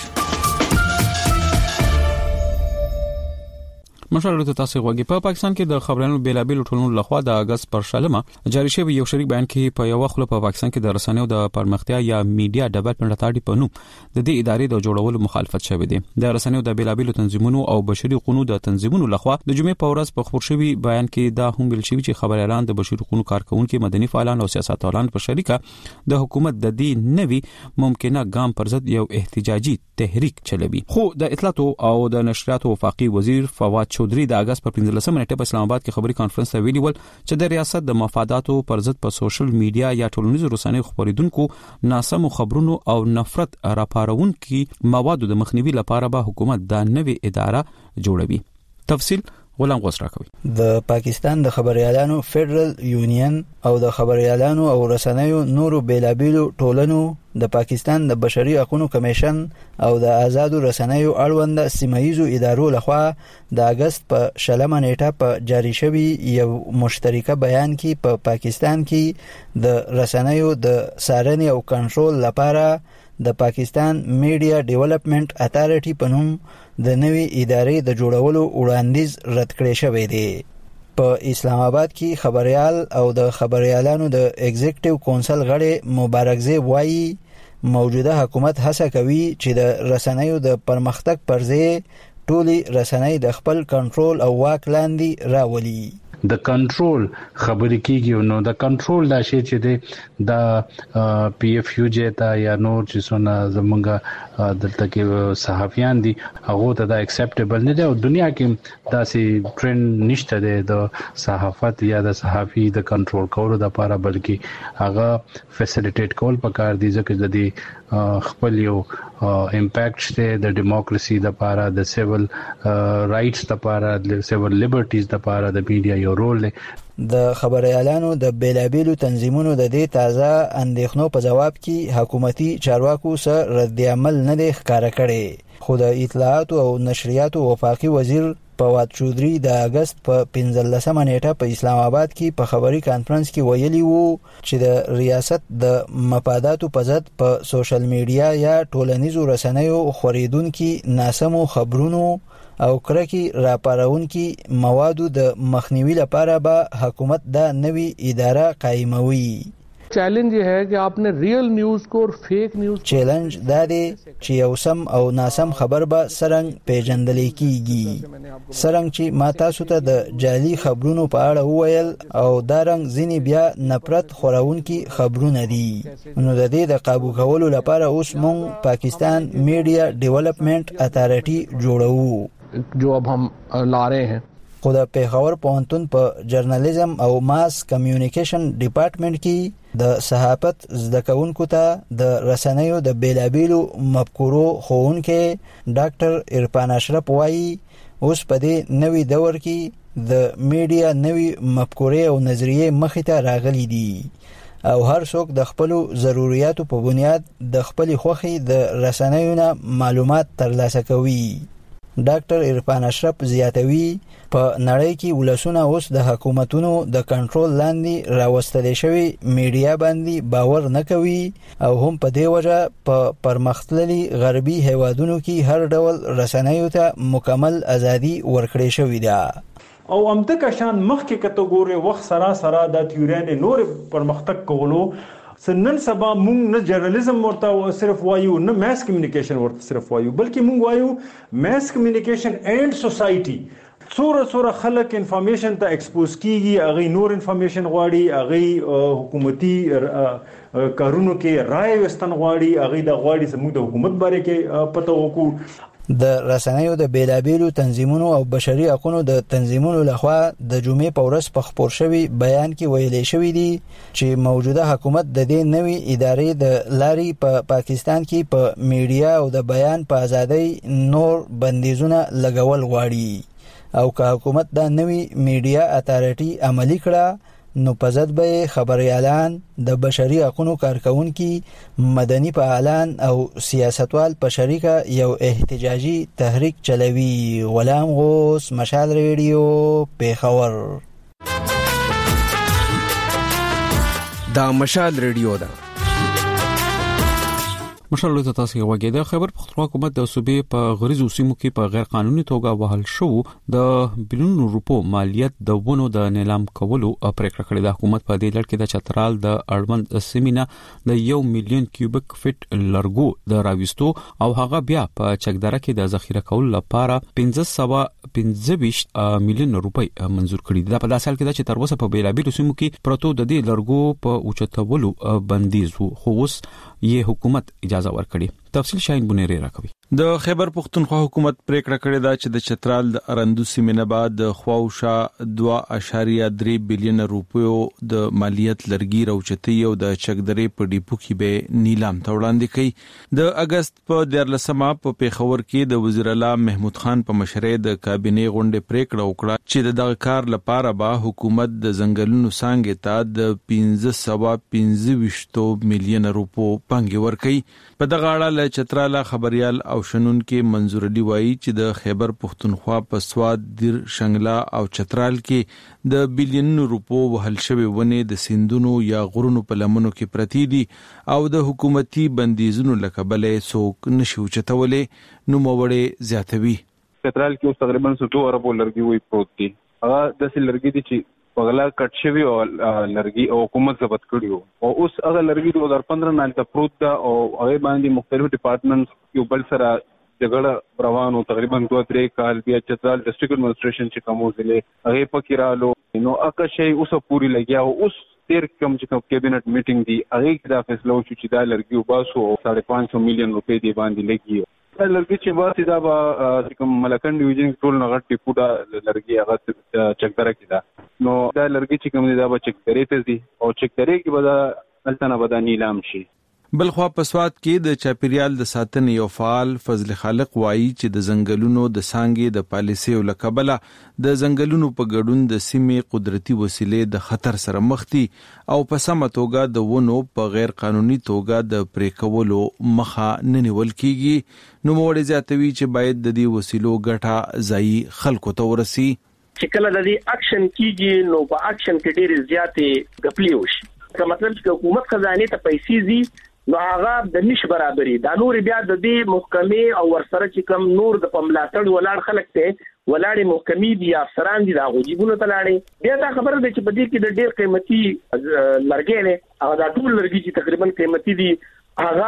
مشال ته تاسو غوږی په پاکستان کې د خبرونو بیلابل ټولنو لخوا د اگست پر شلمه جاری شوی یو شریک بیان کې په یو خپل په پاکستان کې د رسنیو د پرمختیا یا میډیا ډیولپمنٹ اتارټي په نوم د دې ادارې د جوړولو مخالفت شوی دی. د رسنیو د بیلابل تنظیمونو او بشري حقوقو د تنظیمونو لخوا د جمعې په ورځ په خبر شوی بیان کې دا هم ویل شوی چې خبر اعلان د بشري حقوقو کارکونکو مدني فعالان او سیاستوالان په شریکه د حکومت د دې نوي ممکنه ګام پر ضد یو احتجاجي تحریک چلوي. خو د اطلاعات او د نشریات وفاقي وزیر فواد چودري د اگست په پنځلسمه نیټه په اسلام آباد کې خبري کانفرنس ته ویلي ول چې د ریاست د مفاداتو پر ضد په سوشل میډیا یا ټولنیزو رسنیو خبرېدونکو ناسمو خبرونو او نفرت راپارونکو موادو د مخنیوي لپاره به حکومت دا نوې اداره جوړوي. تفصیل غلام غوسرا کوي. د پاکستان د خبريالانو فدرال یونین او د خبريالانو او رسنیو نورو بیلابیلو ټولنو د پاکستان د بشري حقوقو کمیشن او د آزادو رسنیو اړوند سیمایزو ادارو لخوا د اگست په شلمه نیټه په جاری شوی یو مشترکه بیان کې په پا پاکستان کې د رسنیو د څارنې او کنټرول لپاره د پاکستان میډیا ډیولپمنٹ اتارټي په نوم د نوې ادارې د جوړولو وړاندیز رد کړی شوی دی. په اسلام آباد کې خبريال او د خبريالانو د ایگزیکټیو کونسل غړي مبارکزی وایي موجوده حکومت هڅه کوي چې د رسنیو د پرمختګ پر ځای ټولي رسنۍ د خپل کنټرول او واک لاندې راولي. د کنټرول خبرې کیږي نو د کنټرول دا شی چې دی د پی اف یو جتا یا نور چې څونه زمونږ دلته کې صحافیان دي هغه ته دا اکسپټیبل نه دی او دنیا کې داسې ټرند نشته دی د صحافت یا د صحافي د کنټرول کولو لپاره بلکې هغه فیسیلیټیټ کول پکار دي ځکه د دې خپل یو امپیکټ شته د دیموکراسي لپاره د سیول رائټس لپاره د سیول لیبرټیز لپاره د میډیا یو رول دی. د خبريالانو د بیلابیلو تنظیمونو د دې تازه اندېښنو په جواب کې حکومتي چارواکو سره رد عمل نه دی ښکارا کړی. خو د اطلاعات او نشریات وفاقي وزیر فواد چودري د اگست په پنځلسمه نیټه په اسلام آباد کې په خبري کانفرنس کې ویلي وو چې د ریاست د مفاداتو په ضد په سوشل میډیا یا ټولنیزو رسنیو خبرېدونکو ناسمو خبرونو او کرکی راپارونکو موادو د مخنیوي لپاره به حکومت دا نوی اداره قائموي. چیلنج یہ ہے کہ آپ نے ریل نیوز کو اور فیک نیوز چیلنج دا دی چې یو سم او ناسم خبر به سرنګ پیژندل کیږي. سرنګ چې ما تاسو ته د جعلي خبرونو په اړه وویل او دا رنګ ځینی بیا نفرت خورونکي خبرونه دي. نو د دې د قابو کولو لپاره اوس مونږ پاکستان میډیا ډیولپمنٹ اتارټي جوړو جو اب هم لا رہے ہیں. خو د پیښور پوهنتون په جرنالیزم او ماس کمیونیکیشن ډپارټمنټ کې د صحافت زده کوونکو ته د رسنیو د بیلابیلو مفکورو ښوونکی ډاکټر عرفان اشرف وایي اوس په دې نوي دور کې د میډیا نوي مفکورې او نظریې مخې ته راغلي دي او هر څوک د خپل ضرورتو په بنیاد د خپل خوخي د رسنیو نه معلومات ترلاسه کوي. ډاکټر عرفان اشرف زیاتوي په نړۍ کې ولسونه اوس د حکومتونو د کنټرول لاندې راوستل شوی میډیا باندې باور نه کوي او هم په دې وجه په پرمختللي غربي هیوادونو کې هر ډول رسنیو ته مکمل ازادي ورکړې شوې ده. او امده کشان مخکې کټګوري وخت سره سره د تیورین نور پرمختګ کولو سنن سبا مونږ نه جرنالیزم ورته صرف وایو نه ماس کمیونیکیشن ورته صرف وایو بلکې مونږ وایو ماس کمیونیکیشن اینڈ سوسایټي څوره څوره خلک انفارمیشن ته ایکسپوز کیږي هغه نور انفارمیشن غواړي هغه حکومتي کارونو کې رائے وستن غواړي هغه د غواړي زموږ د حکومت باره کې پته وکړو د رسنیو د بیلابیلو تنظیمونو او بشري حقوقو د تنظیمونو لخوا د جمعې په ورځ په خبر شوی بیان کې ویلي شوی دی چې موجوده حکومت د دې نوې ادارې د لاري په پا پاکستان کې په پا میډیا او د بیان په ازادۍ نور بندیزونه لګول غواړي او که حکومت د نوې میډیا اتارټي عملی کړه نو په ضد به خبريالان د بشري حقوقو کارکونکي مدني فعالان او سیاستوال په شریکه یو احتجاجي تحریک چلوي. غلام غوث، مشال ریډیو، پیښور. دا مشال ریډیو ده. مشال ته تاسو یو وګړي د خبر پختونخوا حکومت د صوبې په غریزو سیمو کې په غیر قانوني توګه وهل شو د بلونو روپو مالیت د ونو د نیلام کولو پریکړه کړې ده. حکومت په دې لړ کې د چترال د اړوند سیمینه د یو میلیون کیوبیک فټ لرګو د راويستو او هغه بیا په چکدره کې د ذخیره کولو لپاره پنځه سوه پنځه ویشت میلیون روپۍ منزور کړي دي. په داسې حال کې د چې تر اوسه په بیلابیلو سیمو کې پروتو د دې لرګو په اوچتولو بندیز وو خو اوس یې حکومت اجازه ورکړي. تفصیل شاهین بنيري راکوي. د خیبر پختونخوا حکومت پریکړه کړې ده چې د چترال د ارندو سیمې نه بعد د خواوشا دوه اعشاریه درې بلین روپیو د مالیت لرګي راوچتي او د چکدرې په ډیپو کې به نیلام ته وړاندې کړي. د اگست په دیارلسمه په پیښور کې د وزیر اعلی محمود خان په مشرۍ د کابینې غونډې پریکړه وکړه چې دغه کار لپاره به حکومت د ځنګلونو څنګه ته د پنځه سوه پنځه ویشت میلیون روپو پنګ ورکړي. په دغه اړه له چتراله خبريال او شنون کې منظور علي وایي چې د خیبر پختونخوا په سواد دیر شنګلا او چترال کې د بلینونو روپو وهل شوی ونه د سیندونو یا غرونو په لمنو کې پرتی دي او د حکومتي بندیزونو لکبلې څوک نشو چتولې نو موړې زیاتوي. چترال کې اوس تقریبا ستو اربو لرګي وي پروت دي. هغه د سل لرګي دي چې پغلا کټ شوی او لرګي او حکومت ضبط کړیو او اوس هغه لرګي د دوه هزار پندرہ نه ته پروت دا او هغه باندې مختلف ډپارټمنټس یو بل سره جګړه روانو تقریبا دوه درې کال بیا چترال ډسټریکټ ایڈمنسټریشن چې کومو ضلع هغه پکې رالو نو اکه شی اوس پوری لګیا او اوس تیر کم چې کوم کابینټ میټینګ دی هغه کې دا فیصله وشو چې دا لرګي وباسو او ساڑھے پانچ سو میلیون روپے دی باندې لګي. دا لرګي چې واسي دا به کوم ملکن ډیویژن ټول نغټ ټیپو دا لرګي هغه چکدره کې دا نو دا لرګي چې کوم دی دا به چکدرې ته دي او چکدرې کې به دا التنه به دا نیلام شي. بلخوا په سواد کې د چاپیریال د ساتنې یو فعال فضل خالق وایي چې د ځنګلونو د سانګې د پالیسي او لکبله د ځنګلونو په ګډون د سیمې قدرتي وسیلې د خطر سره مخ دي او په سمه توګه د ونو په غیر قانوني توګه د پریکولو مخه نه نیول کیږي. نو موړې زیاتوي چې باید د دې وسیلو ګټه ځای خلکو ته ورسي. چې کله د دې اکشن کیږي نو په اکشن کې ډېر زیاتې غپلی وشي. که مطلب چې حکومت خزانه ته پیسې زی نو هغه د نش برابرۍ دا نور بیا د دې محکمې او ورسره چې کم نور د پملاتړ ولاړ خلک ته ولاړې محکمې دي افسران دي دا غوجيبونه تلاړي بیا دا خبره ده چې په دې کې د ډېر قیمتي لرګي نه هغه د ټول لرګي چې تقریبا قیمتي دي هغه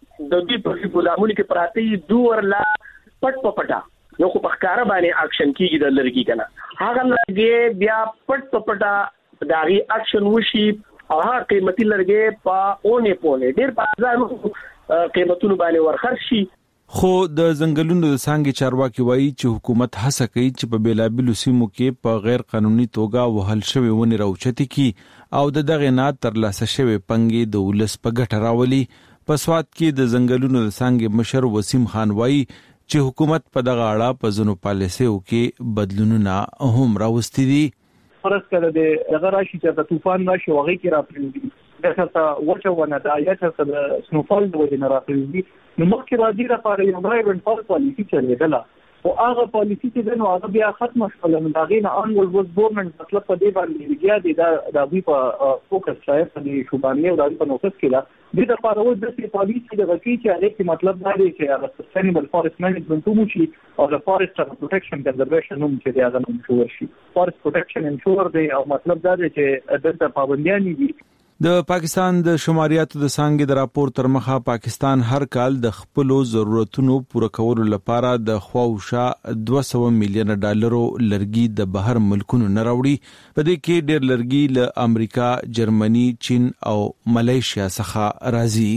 د دې په ګودامونو کې پراته دوه لا پټ پټا نو خو په ښکارا باندې اکشن کیږي د لرګي کنه هغه لرګي بیا پټ پټا داغي اکشن وشي هغه قیمتي لرګي په اونې پونه ډېر بازارونو قیمتونو باندې ورخرج شي. خو د ځنګلونو د څنګه چارواکي وایي چې حکومت هڅه کوي چې په بیلابیلو سیمو کې په غیر قانوني توګه وهل شوی ونی راوچتي کی او د دغه نه تر لاسه شوی پنګي د ولس په ګټه راولي. په سواد کې د ځنګلونو د څنګه مشر وسیم خان وایي چې حکومت په دغه اړه په ځنو پالیسیو کې بدلونونه هم راوستي دي. فرض کړه د هغه راشي چې د طوفان راشي هغه کې راپریږي د څه وچه ونه د آیات څخه د سنوفال د وجه نه راپریږي نو مخکې راځي لپاره یو ډرایو ان فال پالیسی چلیدله او هغه پالیسی چې نو هغه بیا ختم شول نو دا غینه انول وز ګورنمنت مطلب په دې باندې بیا د د دوی په فوکس شای په دې شوبانه او د په نوکس کې د لپاره و د پالیسي د وکی چې هغه کې مطلب دا دی چې سستینبل فورست منیجمنت مو شي او د فورست پروټیکشن کنزرویشن هم چې دا غوښتل شو شي فورست پروټیکشن انشور دی او مطلب دا دی چې د پابندیان دي د پاکستان د شماریاتو د څنګه د راپور تر مخه پاکستان هر کال د خپل ضرورتونو پوره کولو لپاره د خواوشا دوه سوه میلیون ډالرو لرګي د بهر ملکونو نه راوړي په دې کې ډېر لرګي له امریکا، جرمني، چین او ملیشیا څخه راځي.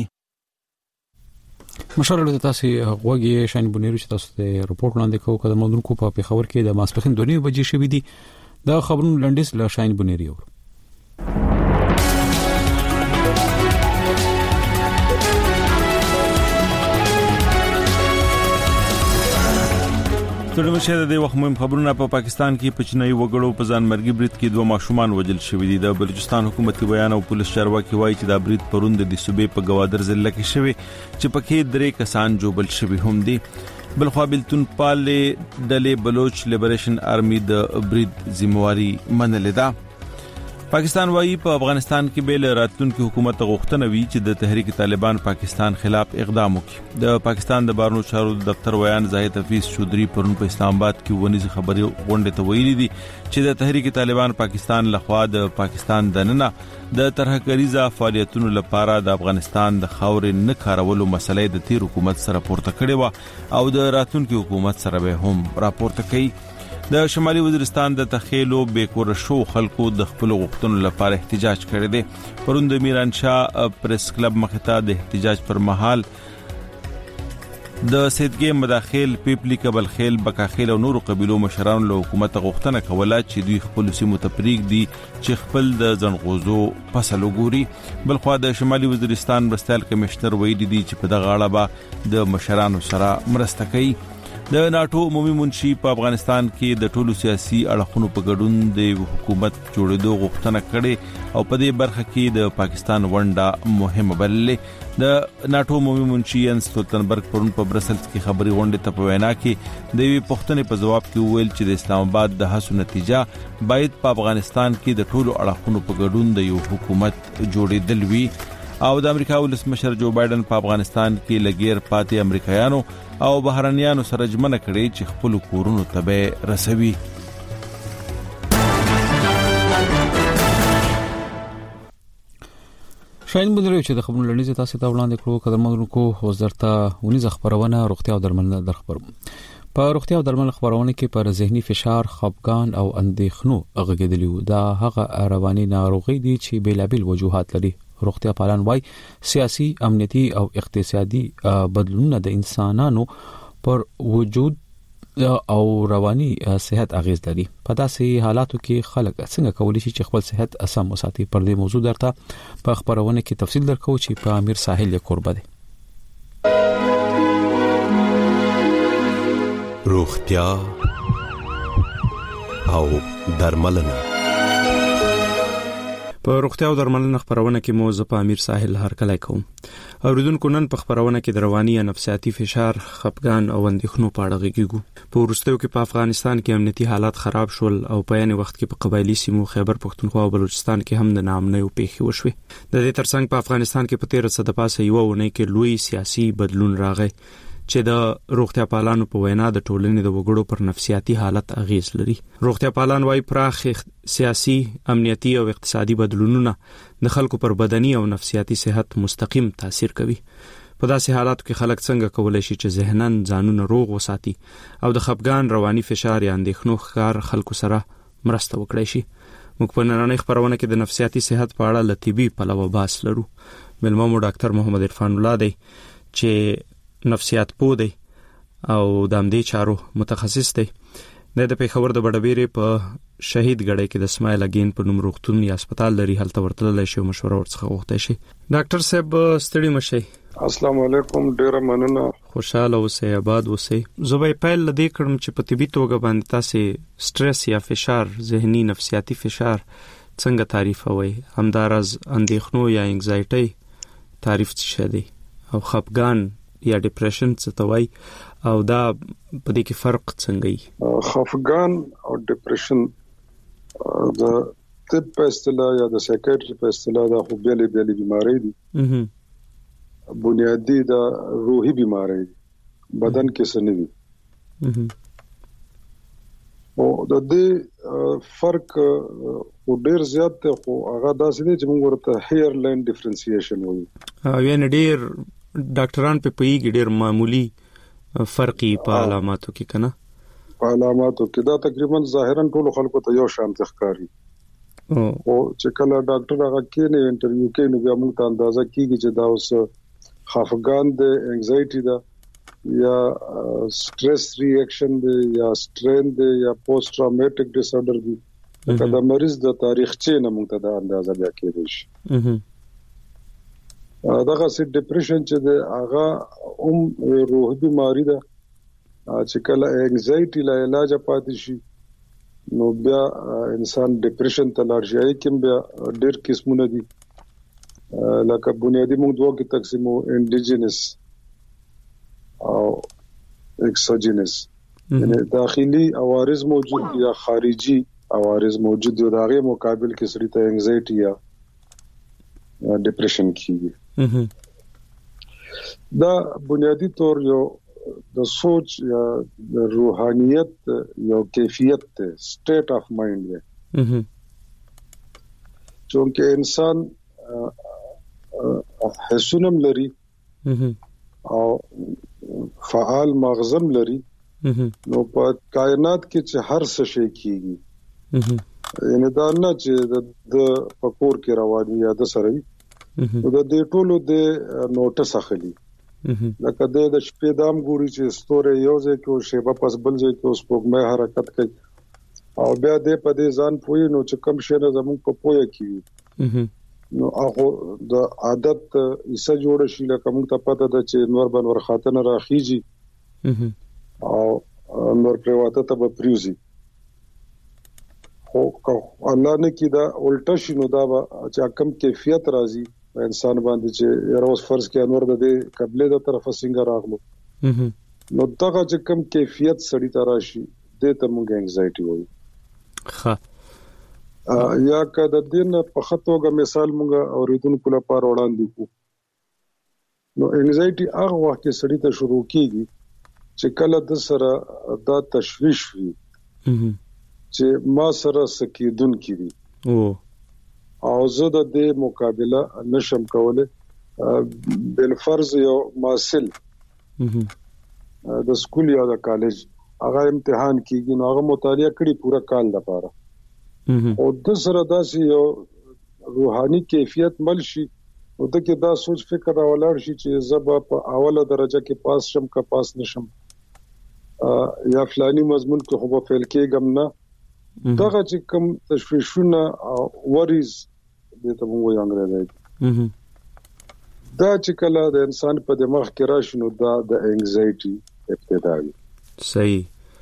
مشاله تاسو غوږی شاین بونیرو چې تاسو ته رپورټ وړاندې کوو کله موږ کو په پیښور کې د ماسپخین دوه نیمه بجې شوې دي دا خبرونه لنډیس له شاین بونیرو. ستړي مشه د وخت مهم خبرونه په پاکستان کې په چینایي وګړو په ځانمرګي برید کې دوه ماشومان وژل شوي دي. د بلوچستان حکومتي بیان او پولیس چارواکي وایي چې دا برید پروند د صوبې په گوادر ضلع کې شوی چې پکې درې کسان جوړل شوي هم دي. بلخوا بلتون پال ډلې بلوچ لیبریشن آرمي د برید ذمہواری منلې ده. پاکستان وايي په افغانستان کې بیل راتلونکي حکومت غوښتنه وی چې د تحریک طالبان پاکستان خلاف اقدام وکړي. د پاکستان د بارنو چارو دفتر ویان زاهد حفیظ چودري پرون په اسلام آباد کې ونیز خبري غونډه ته ویلي دي چې د تحریک طالبان پاکستان لخوا د پاکستان دننه د ترهګریزه فعالیتونو لپاره د افغانستان د خاورې نه کارولو مسلې د تیر حکومت سره پورته کړې و او د راتلونکي حکومت سره به هم راپورته کوي. د شمالي وزیرستان د تخیلو بیکور شو خلکو د خپل غوښتنو لپاره احتجاج کړی دی. پرون د میران شاه پریس کلب مخته د احتجاج پر مهال د سیدګي مداخل پیپلی کبل خیل بکاخیل او نورو قبيلو مشرانو له حکومت غوښتنه کوله چې دوی خپل سیمو تفریق دي چې خپل د ځنغوزو فصل وګوري. بلخوا د شمالي وزیرستان مرستیال کمشنر ویلي دي چې په دغه اړه به د مشرانو سره مرسته کوي. د ناتو عمومي منشي په افغانستان کې د ټولو سیاسي اړخونو په ګډون د حکومت جوړېدو غوښتنه کړې او په دې برخه کې د پاکستان ونډه مهمه بللې. د ناتو عمومي منشي یانس ستولتنبرګ پرون په برسلز کې خبري غونډه ته په وینا کې د وی پښتنې په جواب کې ویل چې د اسلام آباد د هڅو نتیجه باید په افغانستان کې د ټولو اړخونو په ګډون د یو حکومت جوړېدل وي او د امریکا ولسمشر جو بایدن په افغانستان کې لګیر پاتې امریکایانو او بهرنیانو سره ژمنه کړې چې خپل کورونو ته به رسوي. شاین بندرو چې د خبرونو لړۍ تاسو ته وړاندې کړو کډمونو کو وزارت ونیز خبرونه روغتیا او درملنه در خبر په روغتیا او درملنه خبرونه کې پر ذهني فشار، خپګان او اندېښنو غږیدلی دا هغه رواني ناروغي دي چې بیلابل وجوهات لري. روغتیا پالان وای سیاسي، امنیتي او اقتصادي بدلونونه د انسانانو پر وجود او رواني صحت اغیز لري. په داسې حالاتو کې خلک څنګه کولی شي چې خپل صحت اساسا وساتي؟ پر دې موضوع درته په خبرونه کې تفصیل درکو چې په امیر ساحل یې قربه ده. روغتیا او درملنه. په روغتیا او درملنه خبرونه کې موضوع په امیر ساحل هرکلی کوم. اوریدونکو نن په خبرونه کې د رواني یا نفسیاتي فشار، خپګان او اندېښنو په اړه غږیږو. په وروستیو کې په افغانستان کې امنیتي حالات خراب شول او په یاني وخت کې په قبایلی سیمو خیبر پختونخوا او بلوچستان کې هم د ناامنیو پیښې وشوي. د دې ترڅنګ په افغانستان کې په تیر څه د پاسه یو ونې کې لوی سیاسي بدلون راغی چې د روغتیا پالانو په وینا د ټولنې د وګړو پر نفسیاتي حالت اغیز لري. روغتیا پالان وايي پراخ سیاسي، امنیتي او اقتصادي بدلونونه د خلکو پر بدني او نفسیاتي صحت مستقیم تاثیر کوي. په داسې حالاتو کې خلک څنګه کولای شي چې ذهنن ځانونه روغ وساتي او د خپګان، رواني فشار یا اندېښنو ښکار خلکو سره مرسته وکړي شي. موږ په نننۍ خبرونه کې د نفسیاتي صحت په اړه لطیبي پلوه بحث لرو. ملمو مو ډاکټر محمد عرفان الله دی چې نفسیات پوه دی او د همدې چارو متخصص دی. د پیښور د بډبیرې په شهید ګړی کې د اسماعیل اگین په نوم روغتون یا هسپتال لري، هلته ورتللی شي او مشوره ورڅخه غوښتای شي. ډاکټر صاحب ستړي مشئ. السلام علیکم، ډیره مننه. خوشاله اوسئ، آباد اوسئ. زه به پیل لدې کړم چې په طبي توګه باندې تاسو سټرس یا فشار، ذهني نفسیاتي فشار څنګه تعریفوي؟ همدارز اندېښنو یا انګزایټي تعریف څه دی او خپګان یا ډیپریشن څه ته وایي او دا په دې کې فرق څنګه وي؟ خفګان او ډیپریشن د طب په اصطلاح یا د سایکیاتري په اصطلاح دا خو بیلې بیلې بیماری دي بنیادی د روحي بيمارۍ بدن کې سنوي او د دې فرق ډېر زیات دی خو هغه داسې دی چې موږ ورته هیر لاین ډیفرنسییشن وایو یعنی ډېر ډاکټران په پیږي ډېر معمولی فرقي په علاماتو کې کنه په علاماتو کې دا تقریبا ظاهرا ټول خلکو ته یو شان ښکاري او چې کله ډاکټر هغه کې نه انټرویو کوي نو بیا موږ ته اندازه کیږي چې دا اوس خفګان دی انګزایټي ده یا سټرس ریاکشن دی یا سټرین دی یا پوسټ ټراوماټیک ډیس آرډر دی دا مریض د تاریخچې نه موږ ته دا اندازه بیا کېږي دغه سي ډیپریشن چې د هغه هم روحي بيماري ده چې کله انګزایټي لا علاج پاتې شي نو بیا انسان ډیپریشن ته لاړ شي کوم بیا ډېر قسمونه دي لکه بنیادی موږ دوه کې تقسیمو انډیجنس او اکسوجینس یعنی داخلي عوارض موجود یا خارجي عوارض موجود دي د هغه مقابل کې سړی ته انګزایټي یا ډیپریشن کیږي دا بنیادی طور یو د سوچ یا د روحانيت یو کیفیت ته سټیټ اف مایند دی چې انسان حسونم لري او فعال مغزم لري نو په کائنات کې چې هر څه شي کیږي یعنی دا نه چې د فکر کې رواني یا د سره نو د دې ټولو د نوټس اخلي لکه د شپې دام ګوري چې ستوره یو ځای کې او شیبه پس بل ځای کې اوس په حرکت کوي او بیا دې په دې ځان پوي نو چې کم شي نه زموږ په پوهه کې نو هغه د عادت ایسه جوړ شي لکه موږ ته پته ده چې نور بنور خاطر راخیږي او نور پریواته ته به پریوزي خو الله نه کی دا الټا شنو دا چې کم کیفیت راځي انسان باندې چې روز فرض کې انور د دې قبله د طرفه څنګه راغلو نو دغه چې کم کیفیت سړی ته راشي د ته موږ انګزایټي وایو ها یا کده دین په خطوګه مثال موږ اوریدونکو لپاره وړاندې کو نو انګزایټي هغه وخت کې سړی ته شروع کیږي چې کله د سره دا تشویش وي چې ما سره سکیدون کړي او او زه د دې مقابله نشم کوله بل فرض یو ماسل د سکول یا د کالج هغه امتحان کیږي نو هغه مطالعه کړي پورا کال لپاره او د سره داسې یو روحاني کیفیت مل شي او د کې دا سوچ فکر راولار شي چې زبا په اوله درجه کې پاس شم کا پاس نشم یا فلانی مضمون کې خو په فیل کېږم نه دغه چې کوم تشویشونه وریز د ته مو یو انګریزي دا چې کله د انسان په دماغ کې راشي نو دا د انګزایټي ابتدا وي صحیح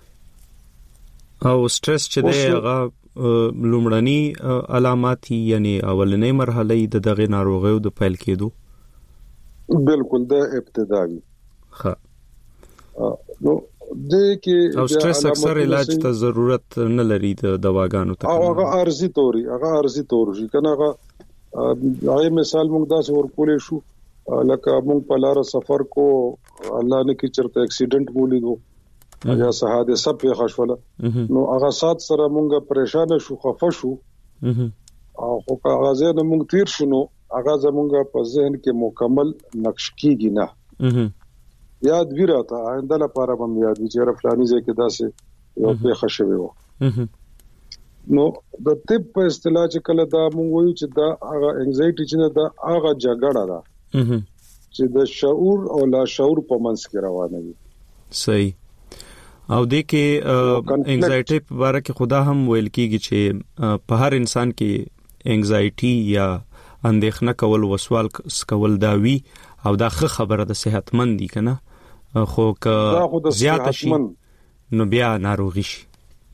او سټرس چې دی هغه لومړني علامات یعنی اولنۍ مرحله د دغه ناروغیو د پیل کېدو بالکل د ابتدا وي ها نو د کې او سټرس اکثر علاج ته ضرورت نه لري د دواګانو ته هغه ارزي توري هغه ارزي تور شي کنه هغه هغه مثال موږ داسې ورکولې شو لکه موږ په لار سفر کو الله نه کی چرته اکسیډنټ مولیدو یا حادثه په خښوله نو هغه سات سره موږ پریشان شو خفه شو او خو هغه زه موږ تیر شنو هغه زموږ په ذهن کې مکمل نقش کیږي نه یاد ویراته آینده لپاره هم یاد وی چې فلانی ځای کې داسې یو په خښوي وو نو د طب په اصطلاح چې کله دا موږ وایو چې دا هغه انګزایټي چې دا هغه جګړه ده چې د شعور او لا شعور په منځ کې روانه وي صحیح او د کې انګزایټي په اړه کې خدا هم ویل کیږي چې په هر انسان کې انګزایټي یا اندېښنه کول وسوال کول دا وی او دا ښه خبره ده صحتمند دي کنه خو که زیات شي نو بیا ناروغي شي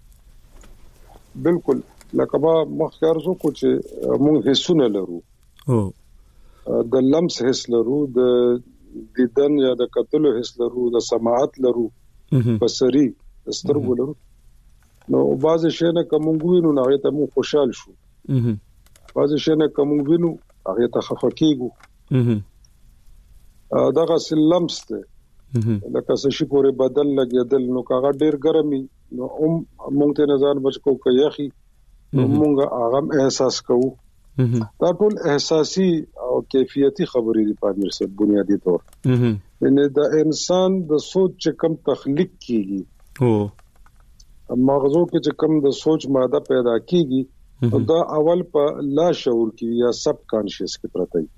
بالکل لکه ما مخکار زو کو چې موږ هیڅونه لرو او د لمس هیڅ لرو د دیدن یا د کتلو هیڅ لرو د سماعت لرو بصري سترګو لرو نو بعض شي نه کوم وینو نه ته مو خوشحال شو بعض شي نه کوم وینو هغه ته خفه کیږو دغه سلمس ته لکه څه شي پورې بدل لګیدل نو کاغه ډیر ګرمي نو هم مونږ ته نظر بچو کوي اخی نو مونږ هغه احساس کوو دا ټول احساسي او کیفیتي خبرې دي په امیر صاحب بنیادی طور یعنی د انسان د سوچ کم تخلیق کیږي او مغزو کې چې کم د سوچ ماده پیدا کیږي دا اول په لا شعور کې یا سب کانشیس کې پراته وي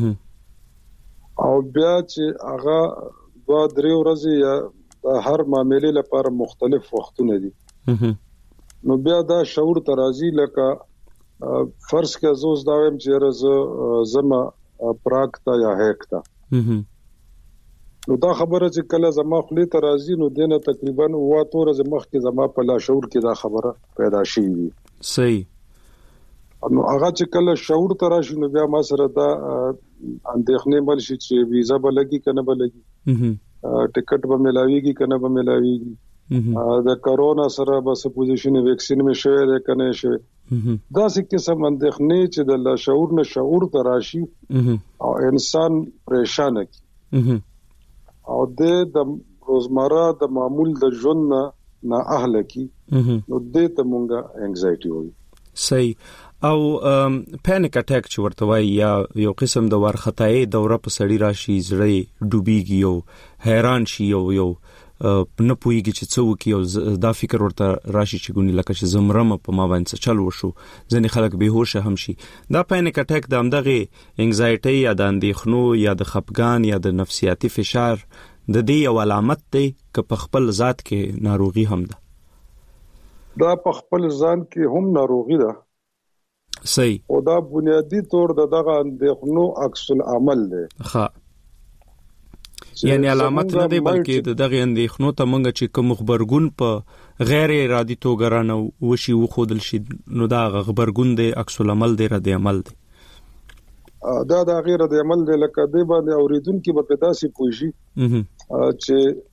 او بیا چې هغه دوا درې ورځې یا د هر معاملې لپاره مختلف وختونه دي نو بیا دا شعور ترازی لکه فرض کې زوز دا ویم چې رز زما پراکتا یا هکتا نو دا خبره چې کله زما خلی ترازی نو دینه تقریبا وا تور ز مخ کې زما په لا شعور کې دا خبره پیدا شي وي صحیح نو هغه چې کله شعور تراشي نو بیا ما سره دا اندېښنې مل شي چې ویزا به لګي کنه به لګي ټیکټ به ملاويږي کنه به ملاويږي د کرونا سره بس پوزیشن ویکسین می شوه ده کنه شوه دا څه قسم اندېښنې چې د لا شعور نه شعور تراشي او انسان پریشان کی او د روزمره د معمول د ژوند نه نه اهل کی نو دې ته مونږه انګزایټي وي صحیح او پانیک اٹیک چې ورته وای یا یو قسم د ورختای دوره په سړی راشي زړی ډوبېږي او حیران شي او یو نه پويږي چې څه وکي او دا فکر ورته راشي چې ګونی لکه چې زمرم په ما باندې چل وشو ځنې خلک بهوش هم شي دا پانیک اٹیک د همدغه انګزایټي یا د اندېښنو یا د خپګان یا د نفسیاتي فشار د دې یو علامت دی ک په خپل ذات کې ناروغي هم ده دا په خپل ځان کې هم ناروغي ده صحیح او دا بنیادی طور د دغه اندېښنو عکس العمل دی ها یعنی علامت نه دی بلکې د دغه اندېښنو ته مونږ چې کوم خبرګون په غیر ارادي توګه رانه وشي وخودل شي نو دا خبرګون دی عکس العمل دی رد عمل دی دا د غیر رد عمل دی لکه دی باندې اوریدونکو په پیداسي پوښي چې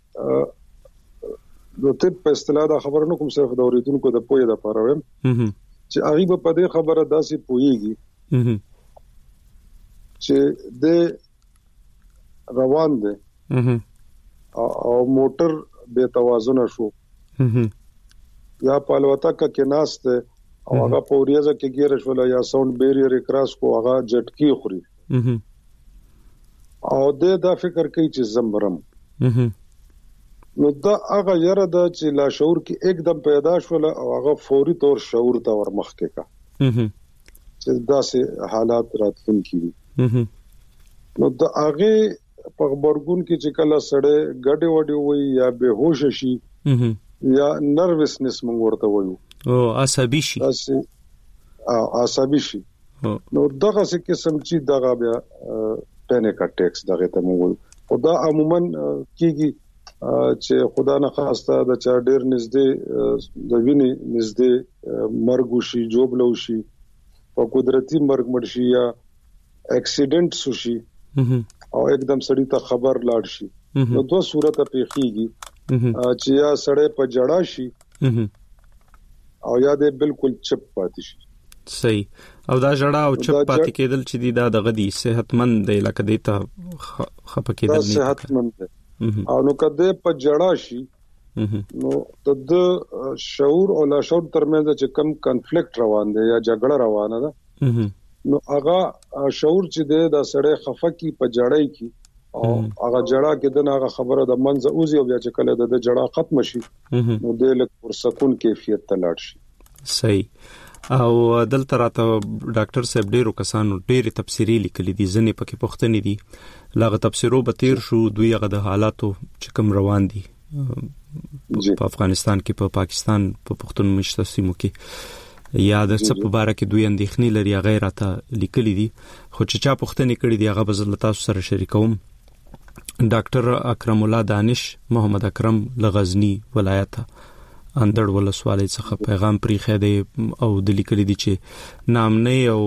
د طب په اصطلاح دا خبر نه کوم صرف د اوریدونکو د پوهې لپاره ویم چې هغه په دې خبره داسې پوهیږي چې د روان دي او موټر بے توازن شو یا پالوتا کا کناست او هغه پوریزه کې ګیر شو یا ساوند بیریر کراس کو هغه جټکی خوري او د دا فکر کوي چې زمرم نو دا هغه یره د چې لا شعور کې एकदम پیدا شول او هغه فوري طور شعور ته ورمخ کې کا چې داسې حالات راتلونکي دي نو دا هغه په خبرګون کې چې کله سړی ګډه وډه وي یا بهوش شي یا نروسنس موږ ورته وایو او عصبي شي او عصبي شي نو دغه څه قسم چې دغه بیا پانیک اٹیکس دغه ته موږ او دا عموما کیږي چې خدا نه خواسته د چا ډیر نږدې د ویني نږدې مرګ شي جوړ شي او قدرتي مرګ مړ شي یا اکسیډنټ شي او एकदम سړی ته خبر لاړ شي نو دوه صورت په خيږي چې یا سړی په جړا شي او یا دې بالکل چپ پاتې شي صحیح او دا جړا او چپ پاتې کېدل چې دی دا دغه دي صحتمند دی لکه دی ته خپ کېدل نه صحتمند دی او نو کده په جړا شي نو د شعور او لا شعور ترمنځ چې کم کنفلیکټ روان دی یا جګړه روانه ده نو هغه شعور چې د سړی خفقي په جړای کی او هغه جړه کې د هغه خبره د منځ اوزي او بیا چې کله د جړه ختم شي نو د لک پر سکون کیفیت ته لاړ شي صحیح او دلته راته ډاکټر صاحب ډیرو کسانو ډیره تفسیری لیکلي دي ځنې پکې پوښتنې دي لاغه تفسیرو به تیر شو دوی هغه د حالاتو چې کوم روان دي په افغانستان کې په پاکستان په پښتون مشتسمو کې یا د څه په باره کې دوی اندېښنې لري غیر راته لیکلي دي خو چې چا پوښتنې کړې دي هغه به زه تاسو سره شریکوم ډاکټر اکرم الله دانش محمد اکرم لغزنی ولایت اندړ ولسوالۍ څخه پیغام پرې خېده او د لیکلي دي چې نامنه او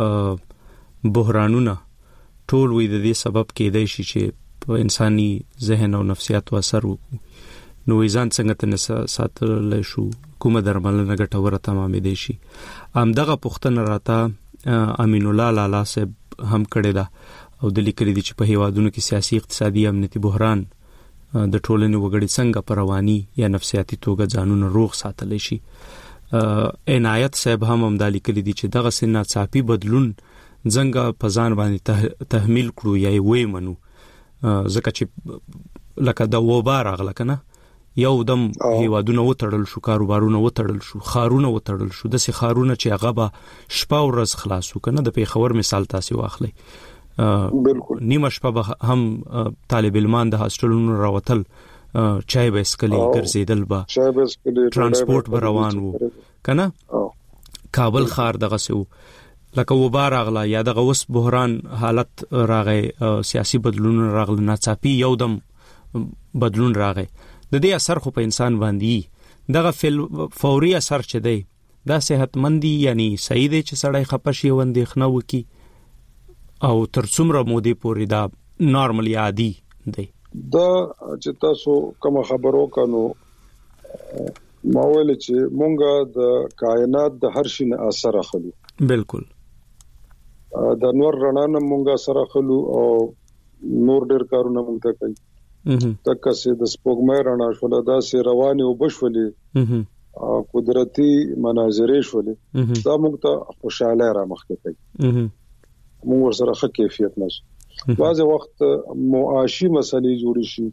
بحرانونه ټول وې د دې سبب کېدای شي چې په انساني ذهن او نفسیات اثر وکړي نو ځان څنګه ته ساتل شو کومه درملنه ګټوره تمامې دي شي ام دغه پښتنه راته امین الله لالا صاحب هم کړی دا او د لیکلي دي چې په هیوادونو کې سیاسي اقتصادي امنیتي بحران د ټولنې وګړي څنګه په رواني یا نفسیاتي توګه ځانونه روغ ساتلی شي. عنایت صاحب هم هم د لیکلي دي چې دغه سن ناڅاپي بدلون څنګه په ځان باندې تحمیل کړو یا یې وې منو، ځکه چې لکه د وبا راغله کنه یو دم هیوادونه وتړل شو، کاروبارونه وتړل شو، خارونه وتړل شو، د سي خارونه چې هغه به شپه ورځ خلاصو کنه. د پیښور مثال تاسو واخلئ، بالکل نیمه شپه به هم طالب علمان د هاستلونو راوتل، چای به اسکلی ګرځیدل، به ترانسپورت به روان وو کنه. کابل خار دغه سو لکه وبا راغله یا دغه وس بحران حالت راغی، سیاسي بدلون راغله، ناڅاپي یو دم بدلون راغی. د دې اثر خو په انسان باندې دغه فوري اثر چي دی دا صحتمندي یعنی صحیح دی چې سړی خپشي وندېخنه وکي او تر څومره مودې پورې دا نارمل یا عادي دی. دا چې تاسو کوم خبرو کانو ما ویل چې مونږه د کائنات د هر شي نه اثر اخلو، بالکل د نور رڼا نه مونږه اثر اخلو او نور ډېر کارونه مونږ ته کوي. تک چې د سپوږمۍ رڼا شول دا سي رواني او بشولې او قدرتي مناظرې شولې، دا موږ ته خوشاله را مخکې کوي، موږ ورسره ښه کیفیت نشو. بعض وخت معاشي مسلې جوړې شي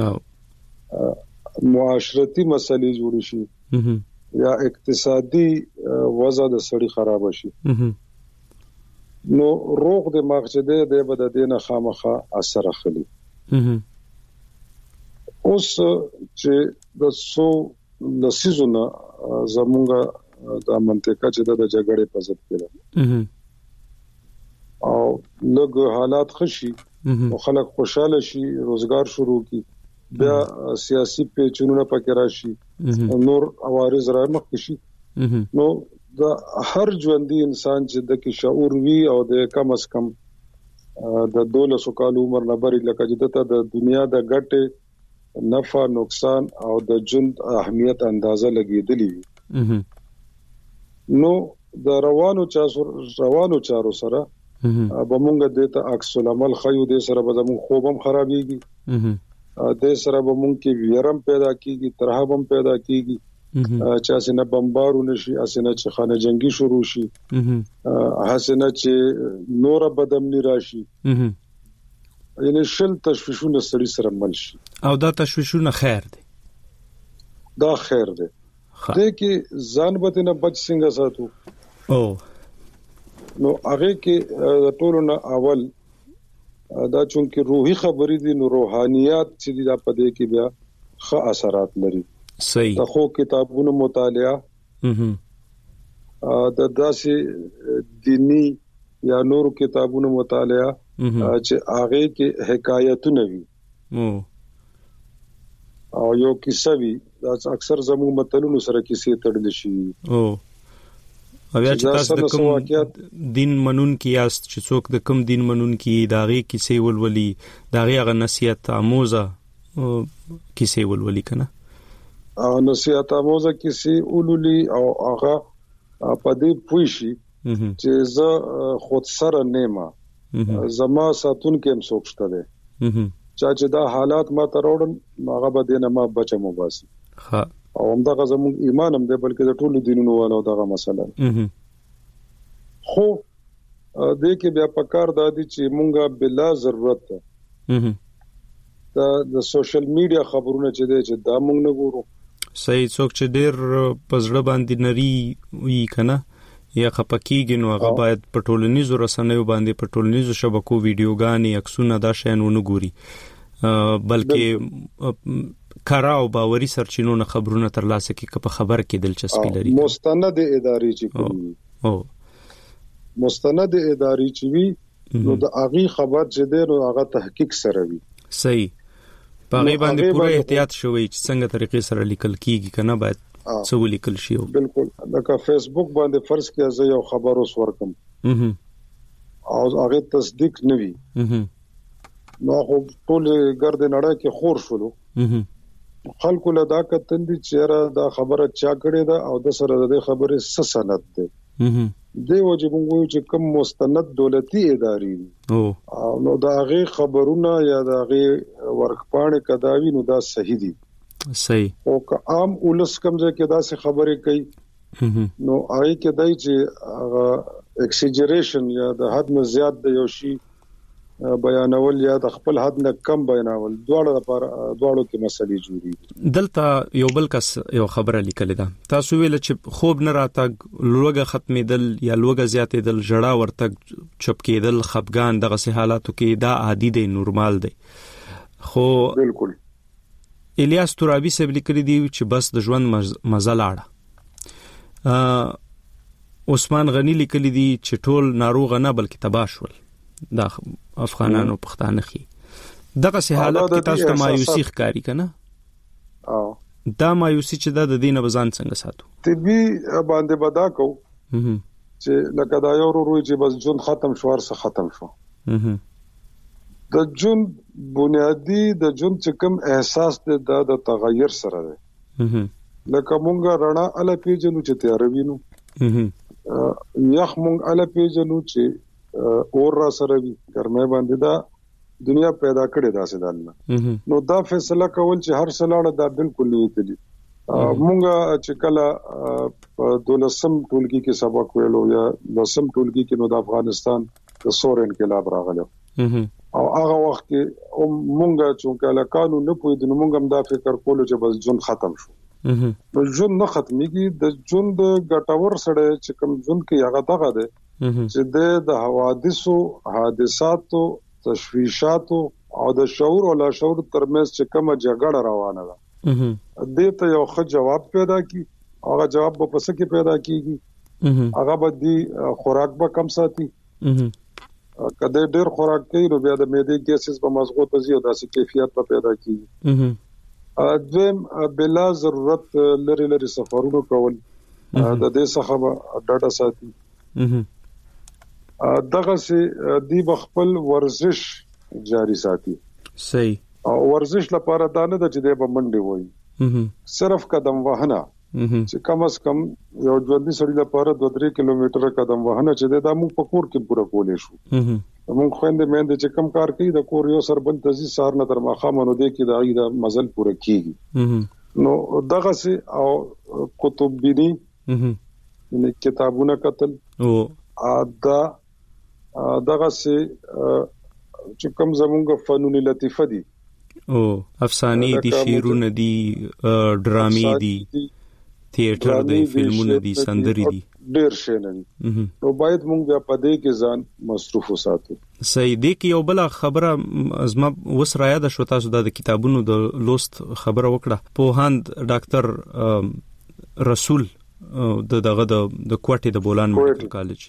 او معاشرتي مسلې جوړې شي یا اقتصادي وضع د سړي خراب شي، نو روغ دماغ چې دی د بد دینه خامخه اثر اخلي. اوس چې د سو لسیزونه زمونږه د منطقه چې د جګړې په ضد کې او لږ حالات خشي او خلک خوشاله شي، روزګار شروع کی، بیا سیاسي پیچونونه پکې راشي، نور عوارض را مخ شي. نو د هر ژوندۍ انسان چې د کې شعور وي او د کم از کم د دولسو کال عمر نه بری لکه چې د دنیا د ګټه نفع نقصان او د ژوند اهمیت اندازه لګیدلی وي، نو د روانو چارو روانو چارو سره به مونږ د ته عکس العمل خيو د سره به زموږ خوبم خرابيږي، د سره به مونږ کې ویرم پیدا کیږي، ترهبم پیدا کیږي، چې اسنه بمبارونه شي، اسنه چې خانه جنگي شروع شي، اسنه چې نور بدامنی راشي، یعنی شل تشویشونه سړي سره مل شي. او دا تشویشونه خیر دي، دا خیر دي د کې ځان به نه بچ څنګه ساتو. او نو هغه کې ټولو نه اول دا چونکه روحي خبرې دي، نو روحانيات چې دا پدې کې بیا ښه اثرات لري. صحیح. د خو کتابونو مطالعه د داسې دینی یا نور کتابونو مطالعه چې هغه کې حکایتونه وي او یو کیسه وي، دا اکثر زموږ متلونو سره کیسې تړل شي. او بیا چې تاسو د کوم دین منون کې یاست چې څوک د کوم دین منون کې داغي کیسې ولولي، داغي هغه نصیحت آموزه کیسې ولولي کنه، او نصیحت آموزه کیسې ولولي او هغه په دې پوي شي چې زه خود سره نیمه زما ساتون کې هم سوچته ده چا چې دا حالات ما تروړن هغه به دینه ما بچم وباسي. ها او همدغه زموږ ایمان هم ده، بلکې د ټولو دینونو والو دغه مسله. خو دې کې بیا پکار دادی چې مونږه بلا ضرورت دا د سوشل میډیا خبرونه چې ده چې دا مونږ نه ګورو. صحیح. څوک چې ډېر پزړه باندې نری وي کنه یا خپکیږي نو هغه باید په ټولنیزو رسنیو باندې په ټولنیزو شبکو ویډیوګانې عکسونه دا شین ونه ګوري، بلکې کارا او باوري سرچینو نه خبرونه ترلاسه کوي په خبر کې دلچسپي لري. مستند اداري چې کوي او مستند اداري چې وي نو د اغي خبر چې دی نو هغه تحقیق سره وي. صحیح. په غي باندې پوره احتیاط شوی چې څنګه طریقې سره لیکل کیږي کنه، باید څه ولیکل شي. بالکل لکه فیسبوک باندې فرض کړئ زه یو خبر اوس ورکم او هغه تصدیق نه وي، نو خو ټول ګرد نړۍ کې خور شولو، خلکو له دا کتل دي چې را دا خبره چا کړې ده او د سره د خبرې څه سند ده، دی وجه موږ چې کوم مستند دولتي ادارې او نو دا غي خبرونه یا دا غي ورکپاڼه کداوی نو دا صحیح دي صحیح او که عام ولس کمزه کې دا څه خبرې کوي نو آی کې دای چې ایکسیجریشن یا د حد نه زیات د یو شی بیانول یا د خپل حد نه کم بیانول دواړه لپاره دواړو کې مسلې جوړي. دلته یو بل کس یو خبره لیکل ده تاسو ویل چې خوب نه راتګ لوګه ختمېدل یا لوګه زیاتېدل جړه ورتګ چپ کېدل خپګان دغه سه حالاتو کې دا عادي دی نورمال دی خو بالکل الیاس ترابی سب لیکل دي چې بس د ژوند مزه لاړه. عثمان غنی لیکلی دی چې ټول ناروغ نه بلکې تباه شول دا افغانانو پښتانه خي دغه سه حالت کې تاسو ته مایوسی ښکاری کنه او دا مایوسی چې د دینه بزان څنګه ساتو طبي باندې بدا کو چې لکه دا یو وروي چې بس جون ختم شو ورسه ختم شو د جون بنیادی د جون چې کوم احساس د د تغیر سره ده لکه مونږه رڼا ال پیجنو چې تیار وینو یخ مونږ ال پیجنو چې اور را سره وي ګرمه باندې دا دنیا پیدا کړې دا سدانه نو دا فیصله کول چې هر سلاړه دا بالکل نه ویتلی مونږه چې کله دولسم ټولګي کې سبق ویلو یا دولسم ټولګي کې نو د افغانستان د سور انقلاب راغلو او هغه وخت کې مونږه چې کله قانون نه پوي د مونږ هم دا فکر کولو چې بس جون ختم شو نو جون نه ختميږي د جون د ګټور سره چې کوم جون کې هغه دغه ده چې د حوادثو حادثاتو تشویشاتو او د شعور او لا شعور ترمنځ چې کومه جګړه روانه ده دې ته یو ښه جواب پیدا کی هغه جواب په پس کې پیدا کیږي هغه به دی خوراک به کم ساتي کله ډېر خوراک کوي نو بیا د معدې ګیسز په مزغو ته زیات داسې کیفیت په پیدا کیږي دویم بلا ضرورت لري لري سفرونو کول د دې څخه ډاټا ساتي دغه سي دی بخپل ورزش جاری ساتي صحیح او ورزش لپاره دا نه د چې د بمنډي وای صرف قدم وهنه چې کم از کم یو ژوندۍ سړی لپاره دوه درې کیلومتره قدم وهنه چې د مو په کور کې پوره کولې شو مونږ خويندې مېندې چې کم کار کوي د کور یو سربن تزي سار نه تر ماخه منو دې کې د اې د مزل پوره کیږي نو دغه سي او کتب بینی یعنی کتابونه قتل او ادا دغه سي چې کوم زمونږ فنون لطیفه دي او افسانې دي شعرونه دي ډرامې دي تیاتر دي فلمونه دي سندري دي ډیر شي نه نو باید مونږ په دې کې ځان مصروف وساتو. صحیح دی کې یو بل خبره ازما وسرایا د شو تاسو د کتابونو د لوست خبره وکړه په هند ډاکټر رسول د دغه د کوټې د بولان میډیکل کالج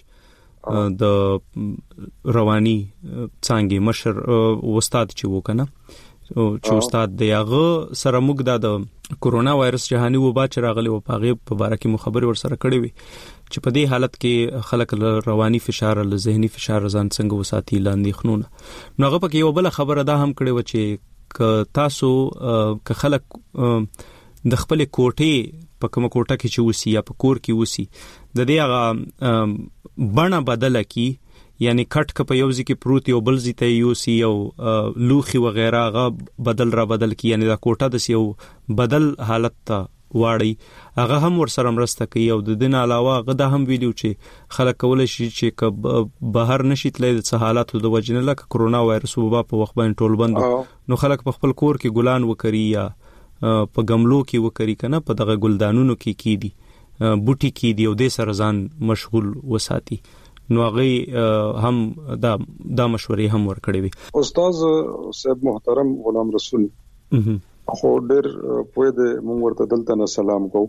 د رواني څنګه مشر استاد چې وکنه چې استاد دی هغه سره موږ د کورونا وایرس جهاني وبا چې راغلی و پاغه په باره کې مخبر ور سره کړی وي چې په دې حالت کې خلک رواني فشار له ذهني فشار ځان څنګه وساتي لاندې خنونه نو هغه پکې یو بل خبره ده هم کړی و چې ک تاسو ک خلک د خپل کوټې په کومه کوټه کې چې وسی یا په کور کې وسی د دې هغه بڼه بدله کی یعنی کټ ک په یو ځکه پروت یو بل ځته یو سی یو لوخي وغیرہ غ بدل را بدل کی یعنی دا کوټه د یو بدل حالت ته واړی هغه هم ور سره مرسته کوي او د دین علاوه هغه د هم ویلو چې خلک کول شي چې ک بهر نشي تللی د حالاتو د وجنه لکه کورونا وایرس وبا په وخت باندې ټول بند نو خلک په خپل کور کې ګلان وکړي یا په گملو کې وکړي کنه په دغه ګلدانونو کې کی دي بوټي کې دی او د سره ځان مشغول وساتي نو هغه هم دا دا مشورې هم ورکړې وي. استاد صاحب محترم غلام رسول خو ډېر په دې مونږ ورته دلته نه سلام کو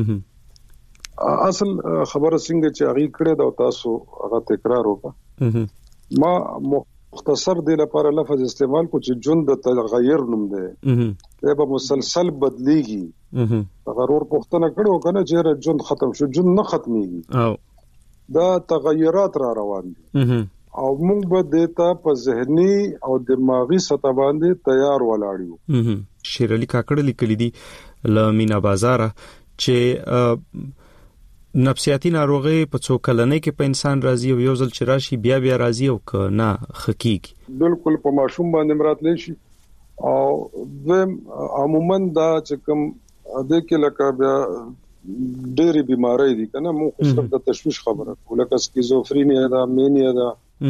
اصل خبره څنګه چې هغه کړه دا تاسو هغه تکرار وکړه ما مختصر دی لپاره لفظ استعمال کو چې جون د تغیر نوم دی دا به مسلسل بدلیږي هغه ور پښتنه کړو کنه چې جون ختم شو جون نه ختميږي او دا تغیرات را روان دي او موږ به دیتا په ذهني او دماغي سطح باندې تیار ولاړیو. شیر علي کاکړ لیکلی دي ل مینا بازار چې نفسیاتي ناروغي په څو کلنۍ کې په انسان راځي او یو ځل چې راشي بیا بیا راځي او که نه خکېږي؟ بالکل په ماشوم باندې مراتلی شي او دویم عموما دا چې کوم د کې لکه بیا ډېری بیماری دي کنه مو خو صرف د تشویش خبره لکه سکیزوفرینیا دا مینیا دا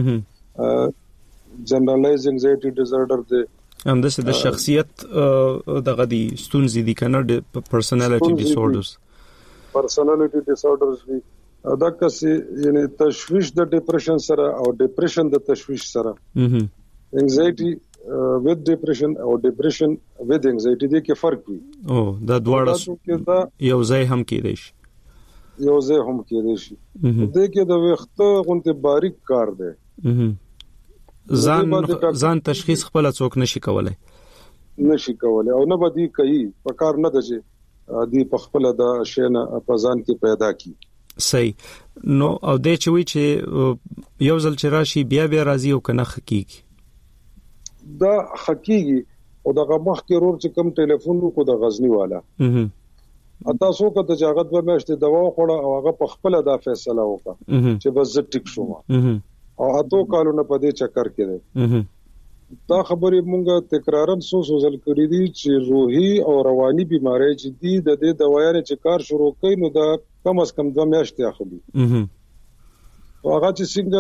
جنرالایز انزایټي ډیزارډر دی هم د د شخصیت دغه دي ستونزې دي کنه د پرسنالټي ډیسورډرز پرسنالټي ډیسورډرز دي دا کسي یعنی تشویش د ډیپریشن سره او ډیپریشن د تشویش سره انزایټي with depression او depression with anxiety دي کې فرق وي او دا دواړه یو ځای هم کېدای شي یو ځای هم کېدای شي د کې د وخت غونته باریک کار دی ځان ځان تشخیص خپل څوک نشي کولای نشي کولای او نه بدی کوي په کار نه دځي دی په خپل د شینه په ځان کې پیدا کی صحیح نو او د چوي چې یو ځل چې راشي بیا بیا راځي او کنه حقيقي دا حقيقي او دغه مخ کې رور چې کم ټلیفون کو د غزنی والا اته سو که د جاغت به مشته دوا خوړه او هغه په خپل دا فیصله وکړه چې بس زه ټیک شوم او اته کالو نه پدې چکر کړي دا خبرې مونږه تکرارن سو سوزل کړې دي چې روحي او رواني بيمارۍ چې دي د دې دوايانو چې کار شروع کړي نو دا کم از کم دوه میاشتې اخلي او هغه چې څنګه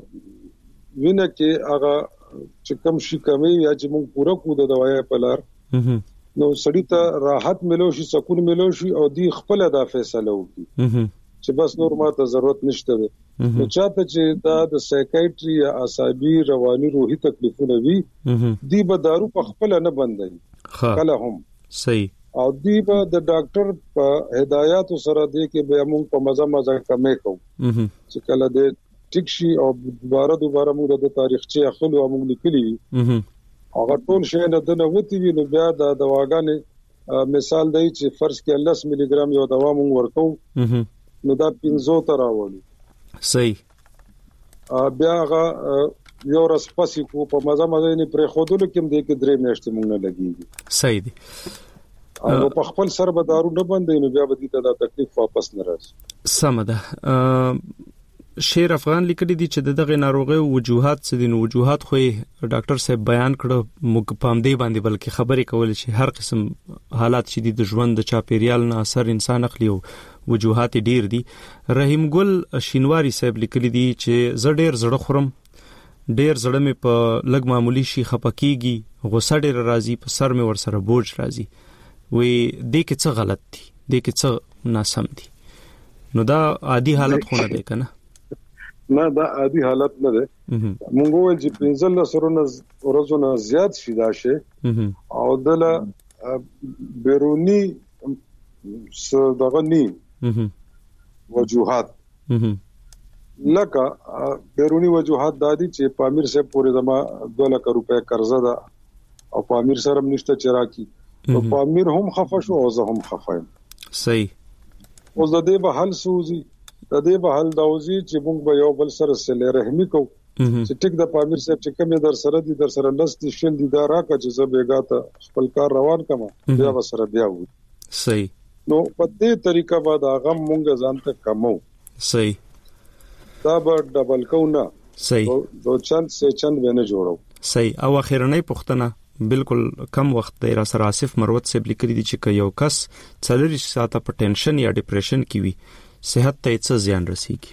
په وینه کې هغه چې کم شي کمی یا چې مونږ پورا کو د دوايا په لار نو سړی ته راحت ملو شي سکون ملو شي او دی خپل دا فیصله وکړي چې بس نور ماته ضرورت نشته نو چاته چې دا د سایکایټري یا اعصابي رواني روحي تکلیفونه وي دی به دارو په خپل نه بندي کله هم صحیح او دی به د ډاکټر په هدايات سره دی کې به موږ په مزه مزه کمې کوو چې کله د ټیک شي او دوباره دوباره موږ د تاریخچه اخلو او موږ لیکلي هغه ټول شی نه د نوتی وی نو بیا د دواګانې مثال دی چې فرض کې لس ملي ګرام یو دوا موږ ورکو نو دا پنځو تر راوړي صحیح بیا هغه یو ورځ پسې کو په مزه مزه نه پرې خودلو کې د کې درې میاشتې موږ نه لګيږي صحیح دي او په خپل سر به دارو نه بندې نو بیا به دې ته دا تکلیف واپس نه راځي سم ده شیر افغان لیکلي دي چې دغه ناروغي وجوهات څه دي نو وجوهات خو ډاکټر صاحب بیان کړو موږ پام دی باندې بلکې خبرې کول شي هر قسم حالات چې د ژوند د چاپیریال نه اثر انسان اخلي او وجوهات ډیر دي رحیم ګل شینواری صاحب لیکلي دي چې زه ډیر زړه خورم ډیر زړه مې په لګ معمولی شي خپکیږي غوسه ډیر راځي په سر مې ور سره بوج راځي وې دې کې څه غلط دي دې کې څه ناسم دي نو دا عادي حالت خو نه دی کنه نه دا عادي حالت نه ده مونږ ول چې پنځل سرونه ورځونه زیات شي دا شي او دله بیرونی دغه نی وجوهات لکه بیرونی وجوهات دادي چې پامیر صاحب پورې دما دوه لک روپے قرضه ده او پامیر سره نشته چراکی او پامیر هم خفه شو او زه هم خفه یم صحیح اوس د دې به حل سوزي د دې به حل داوزي چې موږ به یو بل سره سره رحمی کو چې ټیک د پامیر صاحب چې کوم در سره دي در سره لست شل دي دا راکه چې زه بیګا ته خپل کار روان کما بیا به سره بیا و صحیح نو په دې طریقه به دا غم مونږ ځان ته کمو صحیح دا به ډبل کو نه صحیح دو چند سه چند ونه جوړو صحیح او اخیرنۍ پختنه بالکل کم وخت د راسر آصف مروت صاحب لیکلي دي چې یو کس څلور ساعته په ټینشن یا ډیپریشن کې وي صحت ته څه زیان رسیږي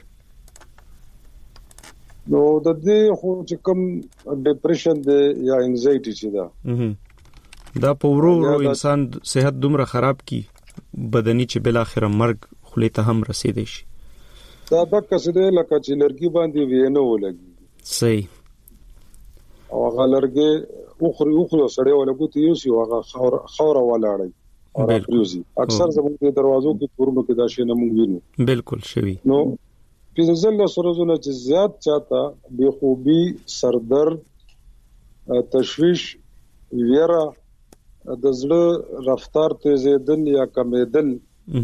نو د دې خو چې کوم ډیپریشن دی یا انزایټي چې دا دا په ورو ورو انسان صحت دومره خراب کی بدني چې بل اخر مرګ خلی ته هم رسیدي شي دا د کسده لکه چې لړکی باندې وینه ولګي صحیح او هغه لړګي اوخري اوخري سړی ولګوتی یو سی هغه خور خوره ولاړی او راپریوزي اکثر زموږ د دروازو کې پورونو کې دا شی نه مونږ وینو بالکل شوی نو پینځل سرزونه چې زیات چاته بے خوبي سردرد تشویش ویرا د زړه رفتار تیزیدل یا کمیدل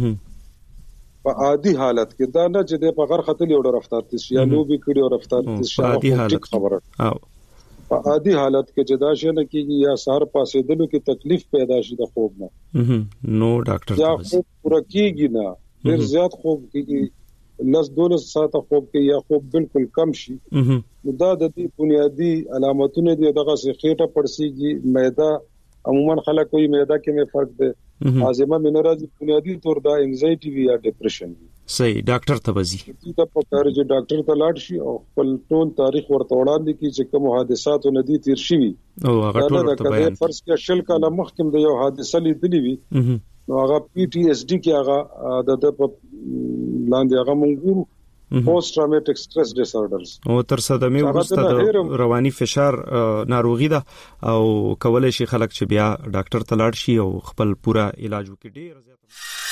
په عادي حالت کې دا نه چې د په غر خطر یو رفتار تیز یا نو به کړي او رفتار تیز په عادي حالت خبره او په عادي حالت کې چې دا شي نه کیږي یا سار پاسې دلو کې تکلیف پیدا شي د خوب نه نو ډاکټر یا خوب پوره کیږي نه ډیر زیات خوب کیږي لس دولس ساعته خوب کوي یا خوب بالکل کم شي نو دا د دې بنیادی علامتونه دي دغه خېټه پړسیږي معده عموما خلک کوئی معده کې مې فرق ده هاضمه منرالي بنیادی طور دا انزایټي وی یا ډیپریشن صحیح ډاکټر ته وځي دا په کار چې ډاکټر ته لاړ شي او خپل ټول تاریخ ورته وړاندې کړي چې کوم حادثات ندي تیر شي او هغه ټول ورته بیان فرض کې شل کاله مخکې د یو حادثه لیدلې وي نو هغه پی ټی اس ډي کې هغه د د لاندې هغه مونږ پوسټ ټراوماټیک سټرس ډیساردرز او تر صدمه وروسته د رواني فشار ناروغي ده او کولای شي خلک چې بیا ډاکټر ته لاړ شي او خپل پورا علاج وکړي. ډیر